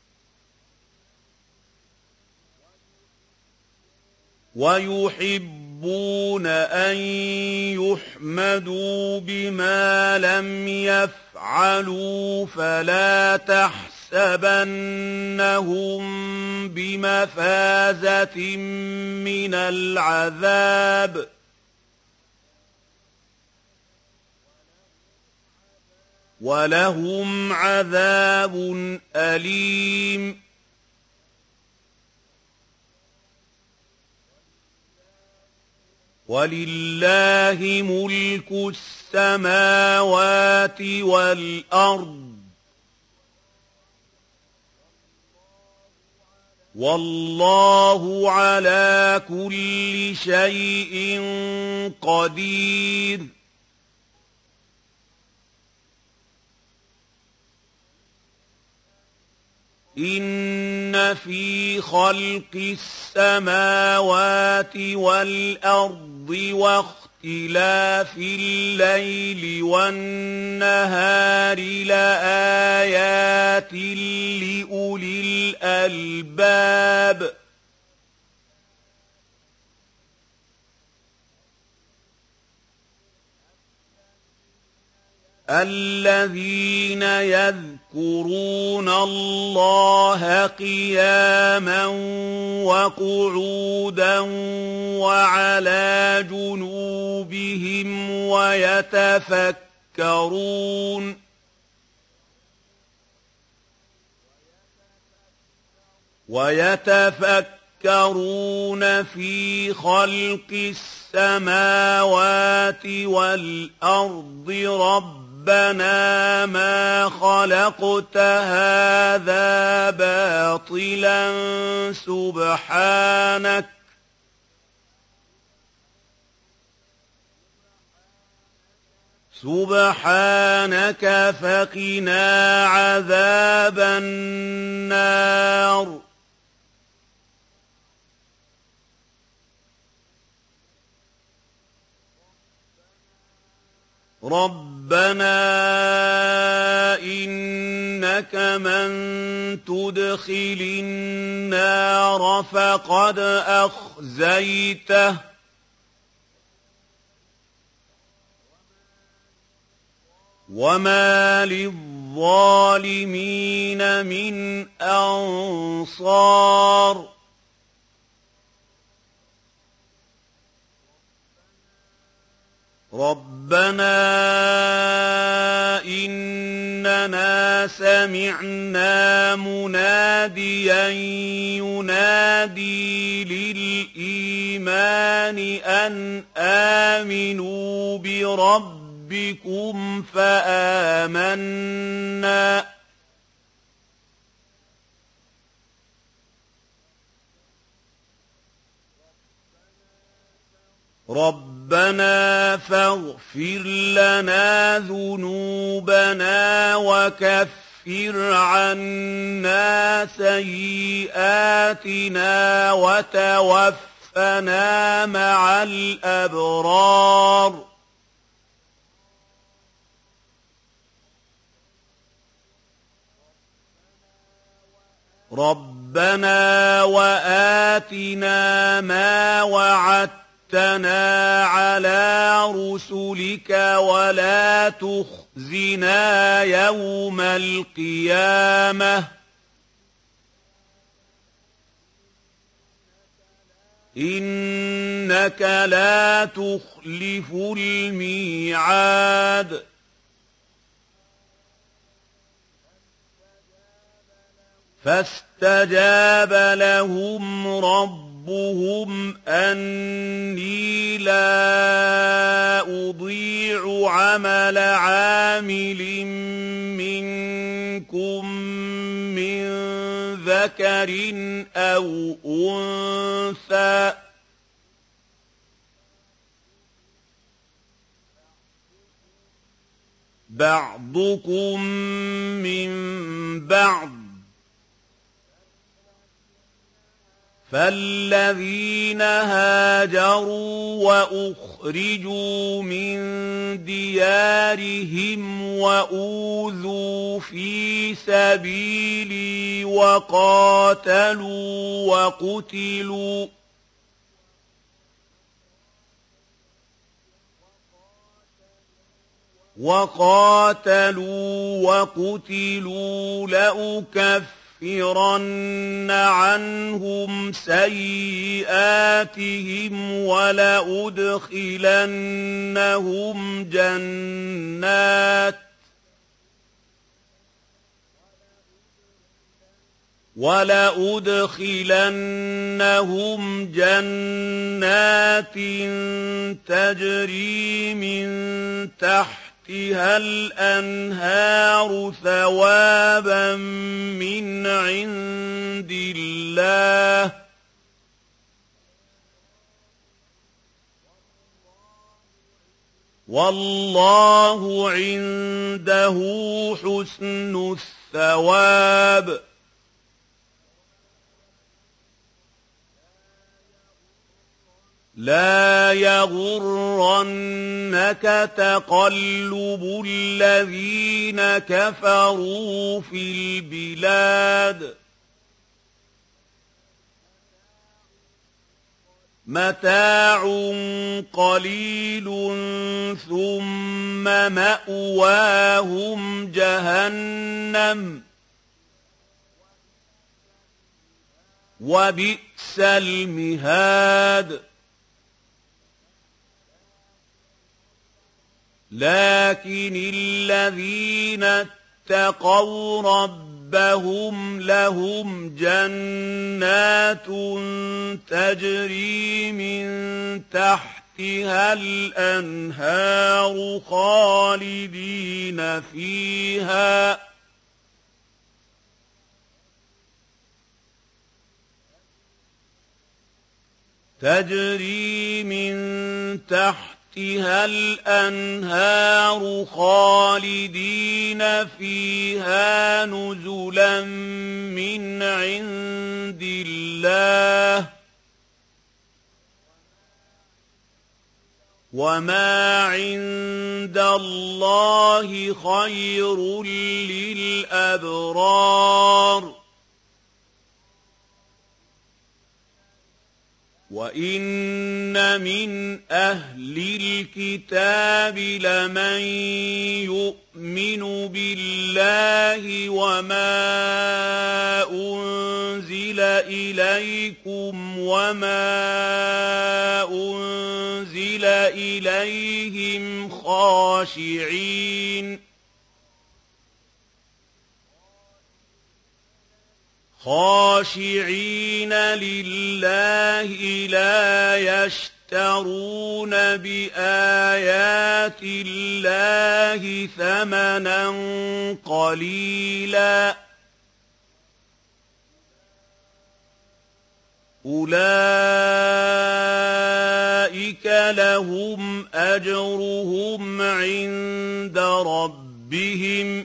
وَيُحِبُّونَ أَن يُحْمَدُوا بِمَا لَمْ يَفْعَلُوا فَلَا تَحْسَبَنَّهُم بِمَفَازَةٍ مِّنَ الْعَذَابِ ۖ وَلَهُمْ عَذَابٌ أَلِيمٌ. وَلِلَّهِ مُلْكُ السَّمَاوَاتِ وَالْأَرْضِ ۚ وَاللَّهُ عَلَىٰ كُلِّ شَيْءٍ قَدِيرٌ. إِنَّ فِي خَلْقِ السَّمَاوَاتِ وَالْأَرْضِ وَاخْتِلَافِ اللَّيْلِ وَالنَّهَارِ لَآيَاتٍ لِّأُولِي الْأَلْبَابِ. الَّذِينَ يَذْكُرُونَ اللَّهَ قِيَامًا وَقُعُودًا وَعَلَىٰ جُنُوبِهِمْ وَيَتَفَكَّرُونَ وَيَتَفَكَّرُونَ فِي خَلْقِ السَّمَاوَاتِ وَالْأَرْضِ رَبَّنَا مَا خَلَقْتَ هَٰذَا بَاطِلًا سُبْحَانَكَ سُبْحَانَكَ فَقِنَا عَذَابَ النَّارِ. رَبَّنَا إِنَّكَ مَن تُدْخِلِ النَّارَ فَقَدْ أَخْزَيْتَهُ ۖ وَمَا لِلظَّالِمِينَ مِنْ أَنصَارٍ. رَبَّنَا إِنَّنَا سَمِعْنَا مُنَادِيًا يُنَادِي لِلْإِيمَانِ أَنْ آمِنُوا بِرَبِّكُمْ فَآمَنَّا رَبَّنَا فَاغْفِرْ لَنَا ذُنُوبَنَا وَكَفِّرْ عَنَّا سَيِّئَاتِنَا وَتَوَفَّنَا مَعَ الْأَبْرَارِ رَبَّنَا وَآتِنَا مَا وَعَدتَّنَا عَلَىٰ رُسُلِكَ وَلَا تُخْزِنَا يَوْمَ الْقِيَامَةِ إِنَّكَ لَا تُخْلِفُ الْمِيعَادَ فَاسْتَجَابَ لَهُمْ رَبُّهُمْ أَنِّي لَا أُضِيعُ عَمَلَ عَامِلٍ مِّنكُم مِّن ذَكَرٍ أَوْ أُنثَىٰ بَعْضُكُم مِّن بَعْضٍ ۖ فَالَّذِينَ هَاجَرُوا وَأُخْرِجُوا مِن دِيَارِهِمْ وَأُوذُوا فِي سَبِيلِي وَقَاتَلُوا وَقُتِلُوا وَقَاتَلُوا وَقُتِلُوا لَأُكَفِّرَنَّ عَنْهُمْ سَيِّئَاتِهِمْ وَلَأُدْخِلَنَّهُمْ جَنَّاتٍ وَلَأُدْخِلَنَّهُمْ جَنَّاتٍ تَجْرِي مِن تَحْتِهَا الْأَنْهَارُ ثَوَابًا مِّنْ عِندِ اللَّهِ ۗ وَاللَّهُ عِندَهُ حُسْنُ الثَّوَابِ لَا يَغُرَّنَّكَ تَقَلُّبُ الَّذِينَ كَفَرُوا فِي الْبِلَادِ مَتَاعٌ قَلِيلٌ ثُمَّ مَأْوَاهُمْ جَهَنَّمُ وَبِئْسَ الْمِهَادُ لَٰكِنِ الَّذِينَ اتَّقَوْا رَبَّهُمْ لَهُمْ جَنَّاتٌ تَجْرِي مِن تَحْتِهَا الْأَنْهَارُ خَالِدِينَ فِيهَا تَجْرِي مِن تَحْتِهَا الْأَنْهَارُ خَالِدِينَ فِيهَا نُزُلًا مِّنْ عِندِ اللَّهِ ۗ وَمَا عِندَ اللَّهِ خَيْرٌ لِّلْأَبْرَارِ وَإِنَّ مِنْ أَهْلِ الْكِتَابِ لَمَن يُؤْمِنُ بِاللَّهِ وَمَا أُنزِلَ إِلَيْكُمْ وَمَا أُنزِلَ إِلَيْهِمْ خَاشِعِينَ خَاشِعِينَ لِلَّهِ لَا يَشْتَرُونَ بِآيَاتِ اللَّهِ ثَمَنًا قَلِيلًا ۗ أُولَٰئِكَ لَهُمْ أَجْرُهُمْ عِندَ رَبِّهِمْ ۗ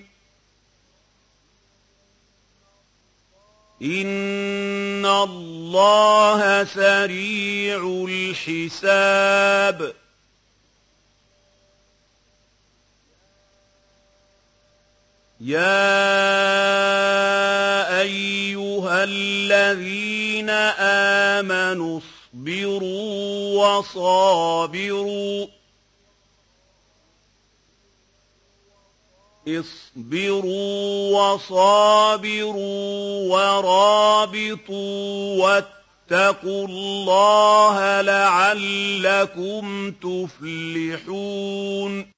إِنَّ اللَّهَ سَرِيعُ الْحِسَابِ يَا أَيُّهَا الَّذِينَ آمَنُوا اصْبِرُوا وَصَابِرُوا اصْبِرُوا وَصَابِرُوا وَرَابِطُوا وَاتَّقُوا اللَّهَ لَعَلَّكُمْ تُفْلِحُونَ